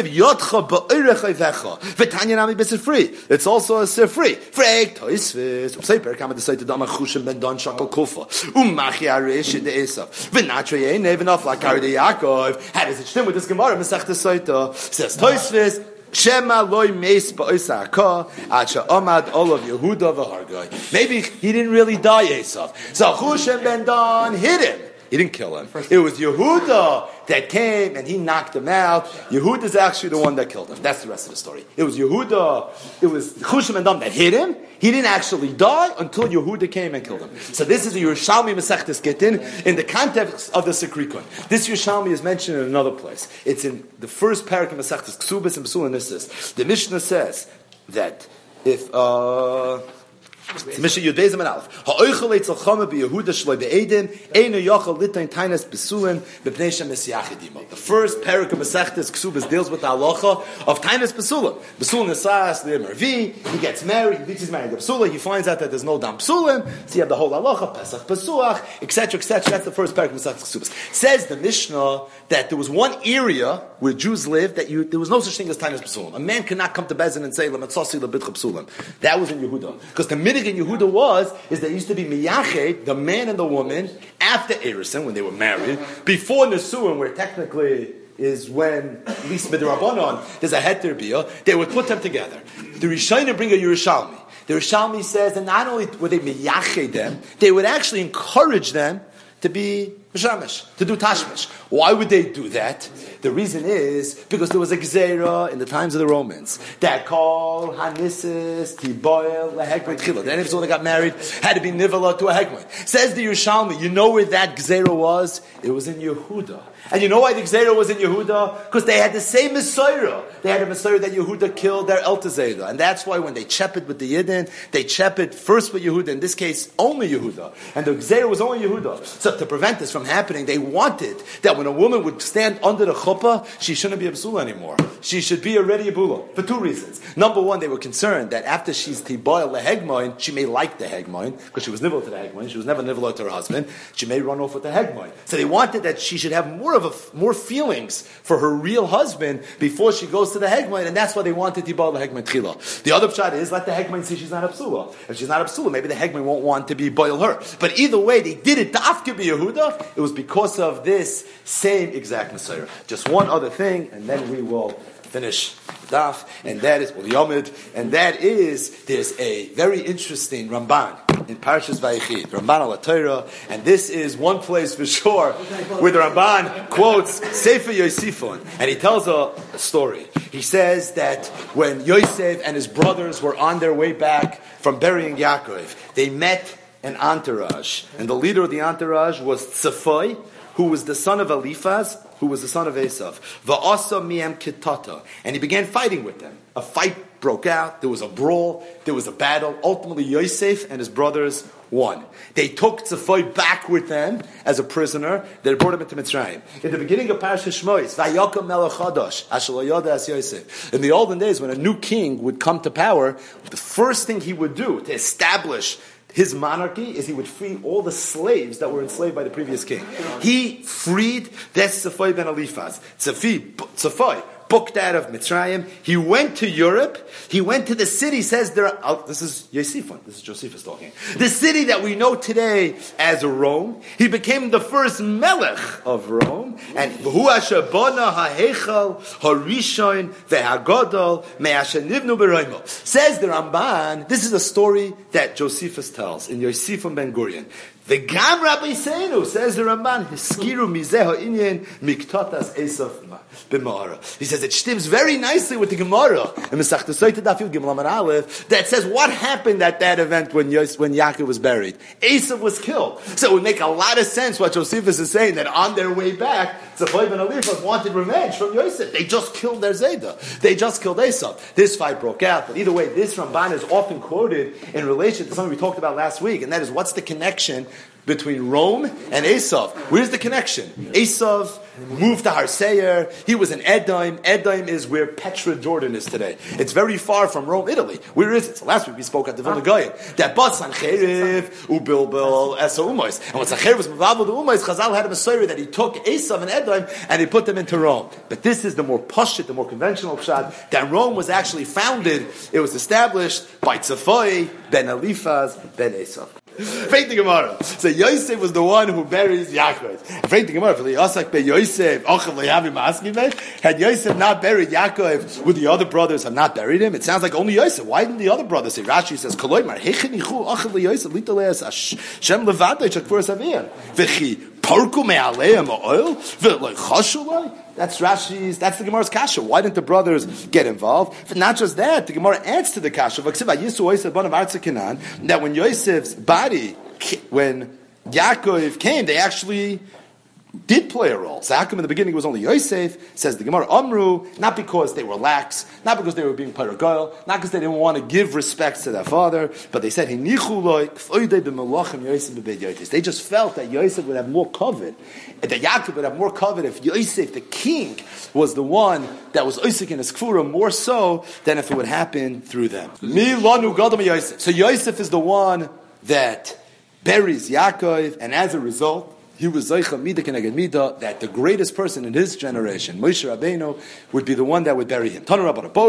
It's also a sifri. Frag Toisvis. Upsay come to say to Dama Chushim ben Don Shakal Kufa. Umachi Aresh de Esav. V'natre Nevenov like Karde Yaakov. How does it stem with this Gemara? Masech Tesaita says Toisvis. Shema loy meis ba'osaka acha amad all of Yehuda v'hargai. Maybe he didn't really die, Esav. So Chushim ben Don hit him. He didn't kill him. It was Yehuda that came and he knocked him out. Yehuda is actually the one that killed him. That's the rest of the story. It was Yehuda, it was Chushim and Dam that hit him. He didn't actually die until Yehuda came and killed him. So this is a Yerushalmi Masechtes Gittin in the context of the Sekrikon. This Yerushalmi is mentioned in another place. It's in the first parak of Masechtes Ksubis and Besul Nissis. The Mishnah says that if Mishnah Yud and Aleph. Ha'oichel eitzel chama b'Yehuda shloi be'edim einu yochel litain tainas besulim b'pnei shem mesiyachidimo. The first parak of Masechtes Ksubas deals with the halacha of tainas besulim. Besulim nesas le'mervi. He gets married. He thinks he's married to Besula. He finds out that there's no dam besulim. So you have the whole halacha Pesach Pesuach, etc., etc. That's the first parak of Masechtes Ksubas. Says the Mishnah that there was one area where Jews lived that there was no such thing as tainas besulim. A man cannot come to Bezin and say lematzasi lebitcha besulim. That was in Yehuda because the minute in Yehuda is there used to be miyached, the man and the woman, after Erusin, when they were married, before Nesuin, where technically is when, at least Midrabanon, there's a heter bia, they would put them together. The Rishonim bring a Yerushalmi. The Yerushalmi says that not only would they miyached them, they would actually encourage them to be mishamish, to do tashmish. Why would they do that? The reason is because there was a gzeira in the times of the Romans that called hanisis tiboel lehegmon tchila. The enemies when they got married had to be nivala to a hegmon. Says the Yerushalmi, you know where that gzeira was? It was in Yehuda. And you know why the gzeira was in Yehuda? Because they had the same Mesorah. They had a Mesorah that Yehuda killed their Eltazeda. And that's why when they chepped with the Yidden, they chepped first with Yehuda, in this case, only Yehuda. And the gzeira was only Yehuda. So to prevent this from happening, they wanted that when a woman would stand under the chuppah, she shouldn't be a B'sula anymore. She should be already a Bula. For two reasons. Number one, they were concerned that after she's Tiboil Lehegmoin, she may like the Hegmoin, because she was nivel to the Hegmoin, she was never nivel to her husband, she may run off with the Hegmoin. So they wanted that she should have more feelings for her real husband before she goes to the Hegmoin, and that's why they wanted Tiboil Lehegmoin Tchila. The other shot is, let the Hegmoin see she's not a B'sula. If she's not a B'sula, maybe the Hegmoin won't want to be boil her. But either way, they did it to Afke Yehuda, it was because of this same exact Mesorah. Just one other thing, and then we will finish daf, and that is Yomid, and that is there's a very interesting Ramban in Parshas Vayechi, Ramban al Torah, and this is one place for sure where the Ramban quotes Sefer Yosifon, and he tells a story. He says that when Yosef and his brothers were on their way back from burying Yaakov, they met an entourage, and the leader of the entourage was Tzafoi, who was the son of Eliphaz, who was the son of Esav. Va'asa miem kitata. And he began fighting with them. A fight broke out. There was a brawl. There was a battle. Ultimately, Yosef and his brothers won. They took Tzafoi back with them as a prisoner. They brought him into Mitzrayim. In the beginning of Parashat Shmois, Vayakam melech chadash, asher lo yada as Yosef. In the olden days, when a new king would come to power, the first thing he would do to establish his monarchy is he would free all the slaves that were enslaved by the previous king. He freed Tzafoi ben Eliphaz. Tzafoi booked out of Mitzrayim. He went to Europe. He went to the city, says there, this is Yosefon, this is Josephus talking. The city that we know today as Rome. He became the first melech of Rome. And V'hu asher bona ha'heichal ha'rishon ve'hagadol me'asher nivnu b'roimo. Says the Ramban, this is a story that Josephus tells in Yosefon Ben Gurion. The Gam Rabbi Seinu, says the Ramban, Hiskiru mizeho inyan miktatas Esav b'ma'ara. He says it stems very nicely with the Gemara in Masechta Sotah Daf Yud Gimel Amud Aleph that says what happened at that event when Yaakov was buried. Esav was killed. So it would make a lot of sense what Josephus is saying, that on their way back, Tzachoi ben Eliphaz wanted revenge from Yosef. They just killed their Zayda. They just killed Esav. This fight broke out. But either way, this Ramban is often quoted in relation to something we talked about last week, and that is what's the connection between Rome and Esav. Where's the connection? Esav moved to Har Seir. He was in Edom. Edom is where Petra, Jordan is today. It's very far from Rome, Italy. Where is it? So last week we spoke at the Vilna Goyim that Bat Sancheriv, Ubilbil, Esa Umois. And when Sancheriv was Mavavul the Umois, Chazal had a Messiah that he took Esav and Edom and he put them into Rome. But this is the more pashut, the more conventional pshat, that Rome was actually founded, it was established by Tzafoi, Ben Eliphaz, Ben Esav. Freit the Gemara. So Yosef was the one who buries Yaakov. Freit the Gemara. For the Yosak be Yosef, Ochav le'yavim asking me. Had Yosef not buried Yaakov, would the other brothers have not buried him? It sounds like only Yosef. Why didn't the other brothers say? Rashi says, Koloi mar hechenichu Ochav le'Yosef litaleas Hashem levadei shakfuras aviyah. V'chi parku me'aleim ha'oil v'loi chashulai. That's Rashi's, that's the Gemara's kasha. Why didn't the brothers get involved? But not just that, the Gemara adds to the kasha, that when Yosef's body, when Yaakov came, they actually did play a role. So how come in the beginning it was only Yosef? Says the Gemara, Amru, not because they were lax, not because they were being paragol, not because they didn't want to give respects to their father, but they said, they just felt that Yosef would have more covet, that Yaakov would have more covet if Yosef, the king, was the one that was Isaac in his kfura more so than if it would happen through them. So Yosef is the one that buries Yaakov, and as a result, he was Zaycha Mida Keneged Mida, that the greatest person in his generation, Moshe Rabbeinu, would be the one that would bury him. Take a look at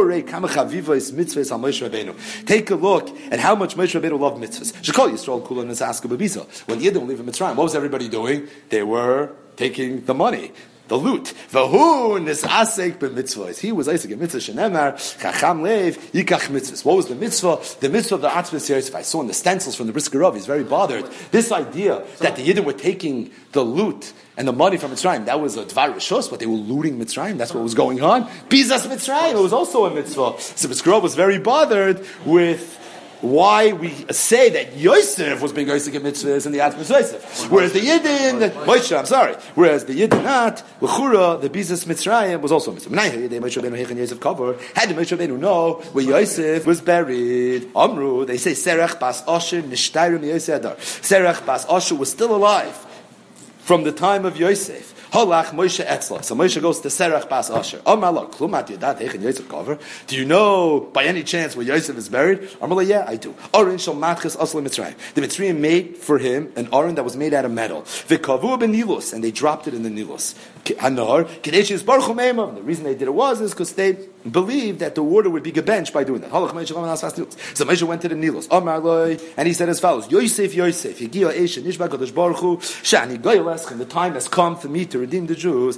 how much Moshe Rabbeinu loved mitzvahs. When the Yidden leave in Mitzrayim, what was everybody doing? They were taking the money, the loot. He was Isaac in mitzvah shenemar chacham lev yikach mitzvahs. What was the mitzvah? The mitzvah of the Atzvus Yosef. I saw in the stencils from the Brisker Rav. He's very bothered. This idea that the Yidden were taking the loot and the money from Mitzrayim, that was a dvar rishos, but they were looting Mitzrayim. That's what was going on. Bizas Mitzrayim. It was also a mitzvah. So Brisker Rav was very bothered with why we say that Yosef was being Yosef in mitzvahs and the Atzvus Yosef, whereas the Yidden, whereas the Yidden not, L'chura, the Bizas Mitzrayim was also a mitzvah. Had the Moshe Rabbeinu know where Yosef was buried? Amru, they say Serach Bas Asher Nishtayrim Yosef Adar. Serach Bas Asher was still alive from the time of Yosef. Holach Moshe Etzla. So Moshe goes to Serach Bas Asher. Amalok, Klumat Yadat Hechen Yosef cover. Do you know by any chance where Yosef is buried? Amalok, yeah, I do. Orin Shal Matches Asla Mitzrayim. The Mitzrayim made for him an orin that was made out of metal. V'kavu ben Nilus, and they dropped it in the Nilus. Hanar Kadesh is Baruch Meimah. The reason they did it was because they believed that the water would be gebenched by doing that. So Moshe went to the Nilus. Amaloi, and he said as follows: Yosef, Yosef, Yegia Eish Nishba Kadosh Baruch Hu Shani Goyeleschem. The time has come for me to redeem the Jews.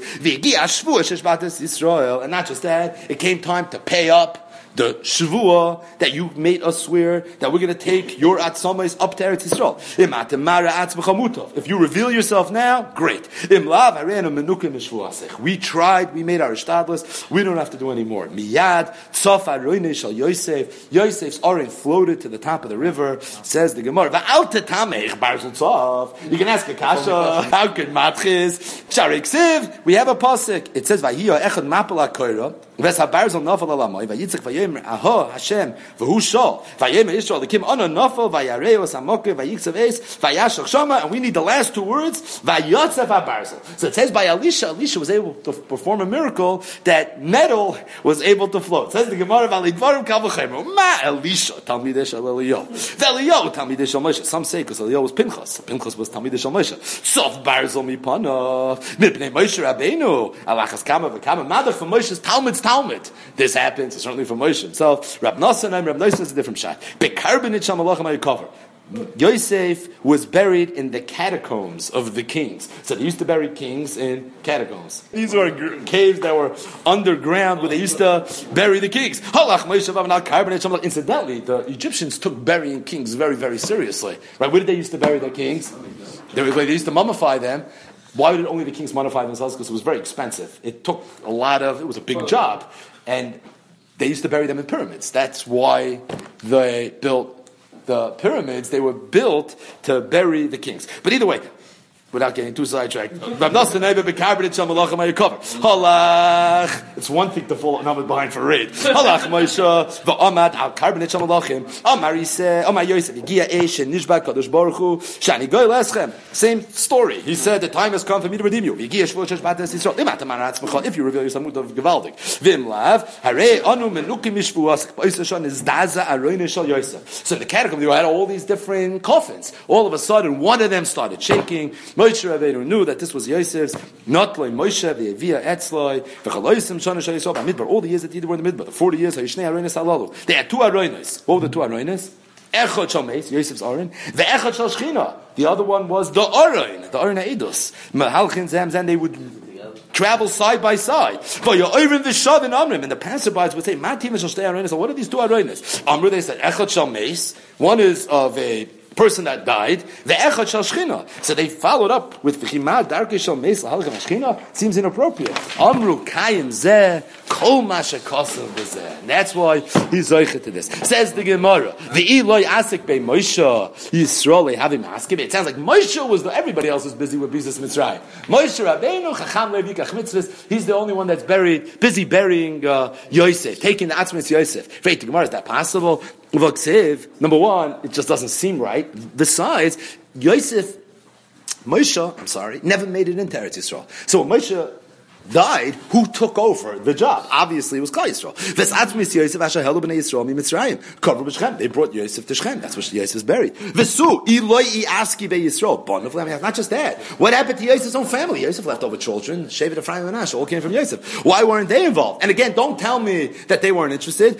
And not just that, it came time to pay up the Shavua that you made us swear that we're going to take your Atzomais up to Eretz Yisrael. If you reveal yourself now, great. We tried, we made our ishtadlus, we don't have to do any more. Miyad, Yosef's orin floated to the top of the river, says the Gemara. You can ask a kasha, how could matchiz? Sharik Siv, we have a pasuk. It says, Vayiyah echad mapala koira, ves habarzel nafal alamai, vayitzik v'chim aha Hashem v'hu shal v'yem Yisrael l'kim ana nafal v'yareu samoke v'yiksav es v'yashach shama, and we need the last two words v'yatzef habarzel. So it says by Elisha was able to perform a miracle that metal was able to float. It says the Gemara v'alidvarim kal v'chayim ma Elisha talmidei shel Eliyahu v'Eliyahu talmidei shel Moshe. Some say because Eliyahu was Pinchas was talmidei shel Moshe. Sof barzel mipana mipnei Moshe Rabbeinu alachas kama v'kama mother for Moshe's Talmud. This happens certainly for Moshe himself. Rab Nosson is a different shot. Bekarbonit sham alachem ayikover. Yosef was buried in the catacombs of the kings. So they used to bury kings in catacombs. These were caves that were underground where they used to bury the kings. Incidentally, the Egyptians took burying kings very, very seriously. Right? Where did they used to bury their kings? They used to mummify them. Why did only the kings mummify themselves? Because it was very expensive. It took it was a big job. And they used to bury them in pyramids. That's why they built the pyramids. They were built to bury the kings. But either way, without getting too sidetracked, it's one thing to fall number behind for raid. Same story. He said the time has come for me to redeem you. If you reveal yourself of Gevaldik. So in the catacomb they had all these different coffins. All of a sudden one of them started shaking. Moshe Rabbeinu knew that this was Yosef's. Not like Moshe v'Evia Etzloi v'Chaloisim Shana Shayisov Midbar. All the years that they were in the Midbar, the 40 years. Hayishnei Aronis Halalu. They had two Aronis. What were the two Aronis? Echad Shal Meis, Yosef's Aron. Ve'Echad Shal Shechina. The other one was the Aron Eidos. Mahalchin Zamzan. They would travel side by side. And the passerbys would say, so what are these two Aronis? Amru, they said, Echad Shal Meis. One is of a person that died, the echad shel shchina. So they followed up with v'chimad darkei shel meis l'halchem shchina. Seems inappropriate. Amru kayim zeh kol ma shekosav b'zeh. And that's why he's zoichet to this. Says the Gemara, v'ii loy asik bei Moshe Yisrael havim askim. It sounds like Moshe was everybody else was busy with business mitzrayim. Moshe Rabbeinu chacham levikach mitzvahs. He's the only one that's busy burying Yosef, taking the atzmis Yosef. Right, the Gemara, is that possible? Number one, it just doesn't seem right. Besides, Moshe, never made it into Eretz Yisrael. So when Moshe died, who took over the job? Obviously, it was Klal Yisrael. They brought Yosef to Shechem. That's where Yosef is buried. Not just that. What happened to Yosef's own family? Yosef left over children. Shevet, Ephraim, and Manasseh all came from Yosef. Why weren't they involved? And again, don't tell me that they weren't interested.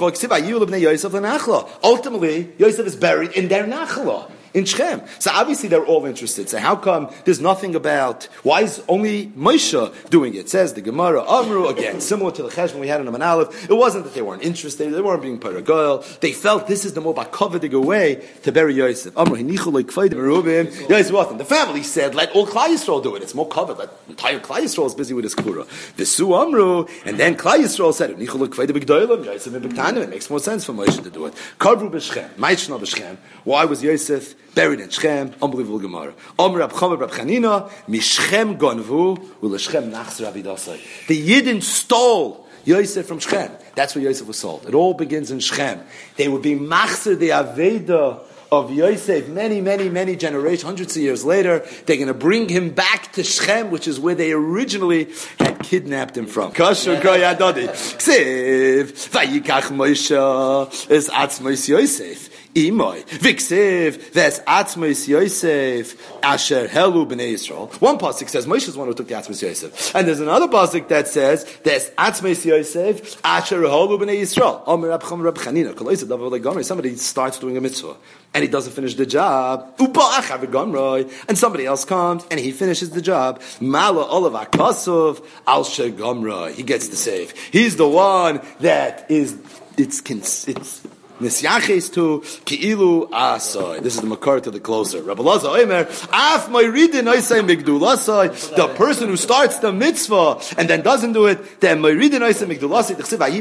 Ultimately, Yosef is buried in their Nachla. In Shechem. So obviously they're all interested. So how come there's nothing about, why is only Moshe doing it? It says the Gemara, Amru, again, similar to the Cheshbon we had in Amman Aleph, it wasn't that they weren't interested, they weren't being Paragoyal, they felt this is the more bakavadig way to bury Yosef. Amru, Hinichu like Kfaidim Reuben, Yosef, the family said, let all Klal Yisrael do it. It's more covered. Let entire Klal Yisrael is busy with his Kura. Visu Amru, and then Klal Yisrael said, Hinichu like Kfaidim B'Gdoilim, Yosef and B'Ktanim. It makes more sense for Moshe to do it. Karbu B'Shechem, Maichna B'Shechem. Why was Yosef buried in Shechem? Unbelievable Gemara. Omer Rab Chama Rab Chanina, Mishchem Gonvu, U'Lashchem Nachzer Avidasai. The Yidden stole Yosef from Shechem. That's where Yosef was sold. It all begins in Shechem. They would be Machzer, the Aveda of Yosef, many generations, hundreds of years later. They're going to bring him back to Shechem, which is where they originally had kidnapped him from. Kasher Koyadodi. Ksiv, Vayikach Moshe, is Atzmos Yosef. Imoy. Viksiv, there's Atzmos Yosef, Asher Helu B'nei Yisrael. One pasuk says Moshe is one who took the Atzmos Yosef. And there's another pasuk that says, there's Atzmos Yosef, Asher Helu B'nei Yisrael. Omer Rab Chama Rab Chanina. Somebody starts doing a mitzvah, and he doesn't finish the job. And somebody else comes, and he finishes the job. Mala Olav Akasov, Al Shegomroi. He gets the save. He's the one that is, it's Nisyaches to Ki'ilu Asai. This is the Makar to the closer. Rabbi Lazar Omer, Af Moiridin Oisai Migdulasai. The person who starts the mitzvah and then doesn't do it, then Moiridin Oisai Migdulasai.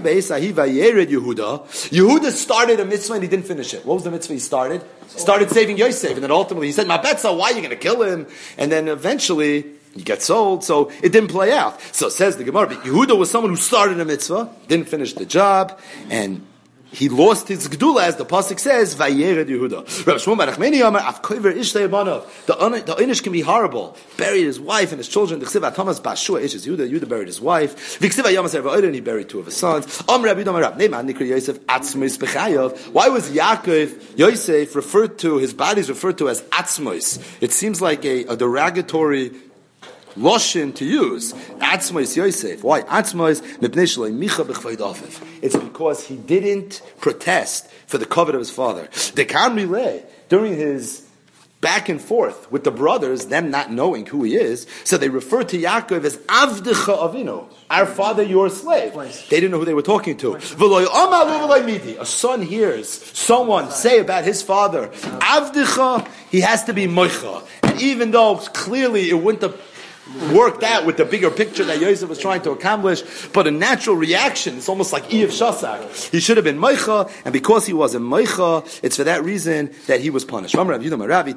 Yehuda started a mitzvah and he didn't finish it. What was the mitzvah he started? Started saving Yosef, and then ultimately he said, "Mabetza, why are you going to kill him?" And then eventually He gets sold, so it didn't play out. So says the Gemara, Yehuda was someone who started a mitzvah, didn't finish the job, and he lost his gedula, as the pasuk says, Vayered Yehuda. Rav Shmuel bar Nachmani Amar, Af koiver ish le'abanav. The inish can be horrible. Buried his wife and his children. The chsiv Thomas Bashua ish is Yehuda. Yehuda buried his wife. V'ksiv Yamas Erva and he buried two of his sons. Amar Rabbi Damar Rab Neman Nikra Yosef Atzmos Bechayav. Why was Yaakov Yosef referred to? His body is referred to as Atzmos. It seems like a derogatory Loshin to use. Atzmos Yosef. Why? Atzmos mipnei shloi micha b'chvod aviv. It's because he didn't protest for the covet of his father. The Kamri during his back and forth with the brothers, them not knowing who he is, so they referred to Yaakov as Avdecha Avinu, our father, your slave. They didn't know who they were talking to. A son hears someone say about his father, Avdecha, he has to be Moicha. And even though clearly it wouldn't have worked out with the bigger picture that Yosef was trying to accomplish, but a natural reaction, it's almost like Eiv Shasak. He should have been Moicha, and because he wasn't Moicha, it's for that reason that he was punished. Why did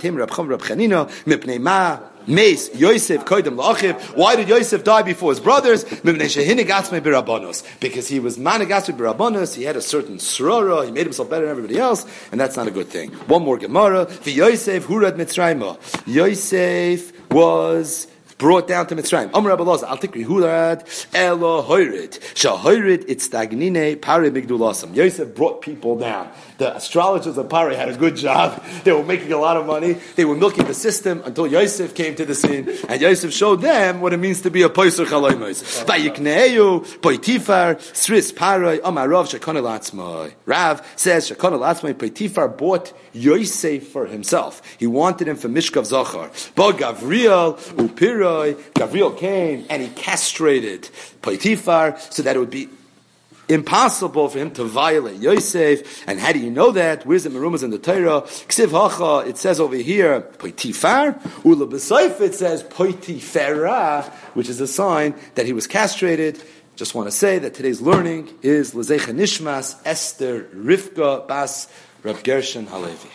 Yosef die before his brothers? Because he was Managasmi Birabanos, he had a certain Srora, he made himself better than everybody else, and that's not a good thing. One more Gemara. Yosef Hurad Mitzrayma. Yosef was brought down to Mitzrayim. Amar Rabbi Elazar, Al Tikri Hurad Elo Hoirid. Shah Hoirid Itztagnine Pare Migdulasam. Yosef brought people down. The astrologers of Pare had a good job. They were making a lot of money. They were milking the system until Yosef came to the scene, and Yosef showed them what it means to be a Poiser Chaloimos. Vayikneu Poitifar Sris Pare Amar Rav Shekona Latzmai. Rav says Shekona Latzmai Poitifar bought Yosef for himself. He wanted him for Mishkav Zachar. But Gavriel Upira. Gabriel came and he castrated Potiphar so that it would be impossible for him to violate Yosef. And how do you know that? Where's the Merumas in the Torah? Ksiv Hacha, it says over here, Potiphar. Ula B'Saif, it says Potiphara, which is a sign that he was castrated. Just want to say that today's learning is L'Zecha Nishmas Esther Rivka Bas Rab Gershon Halevi.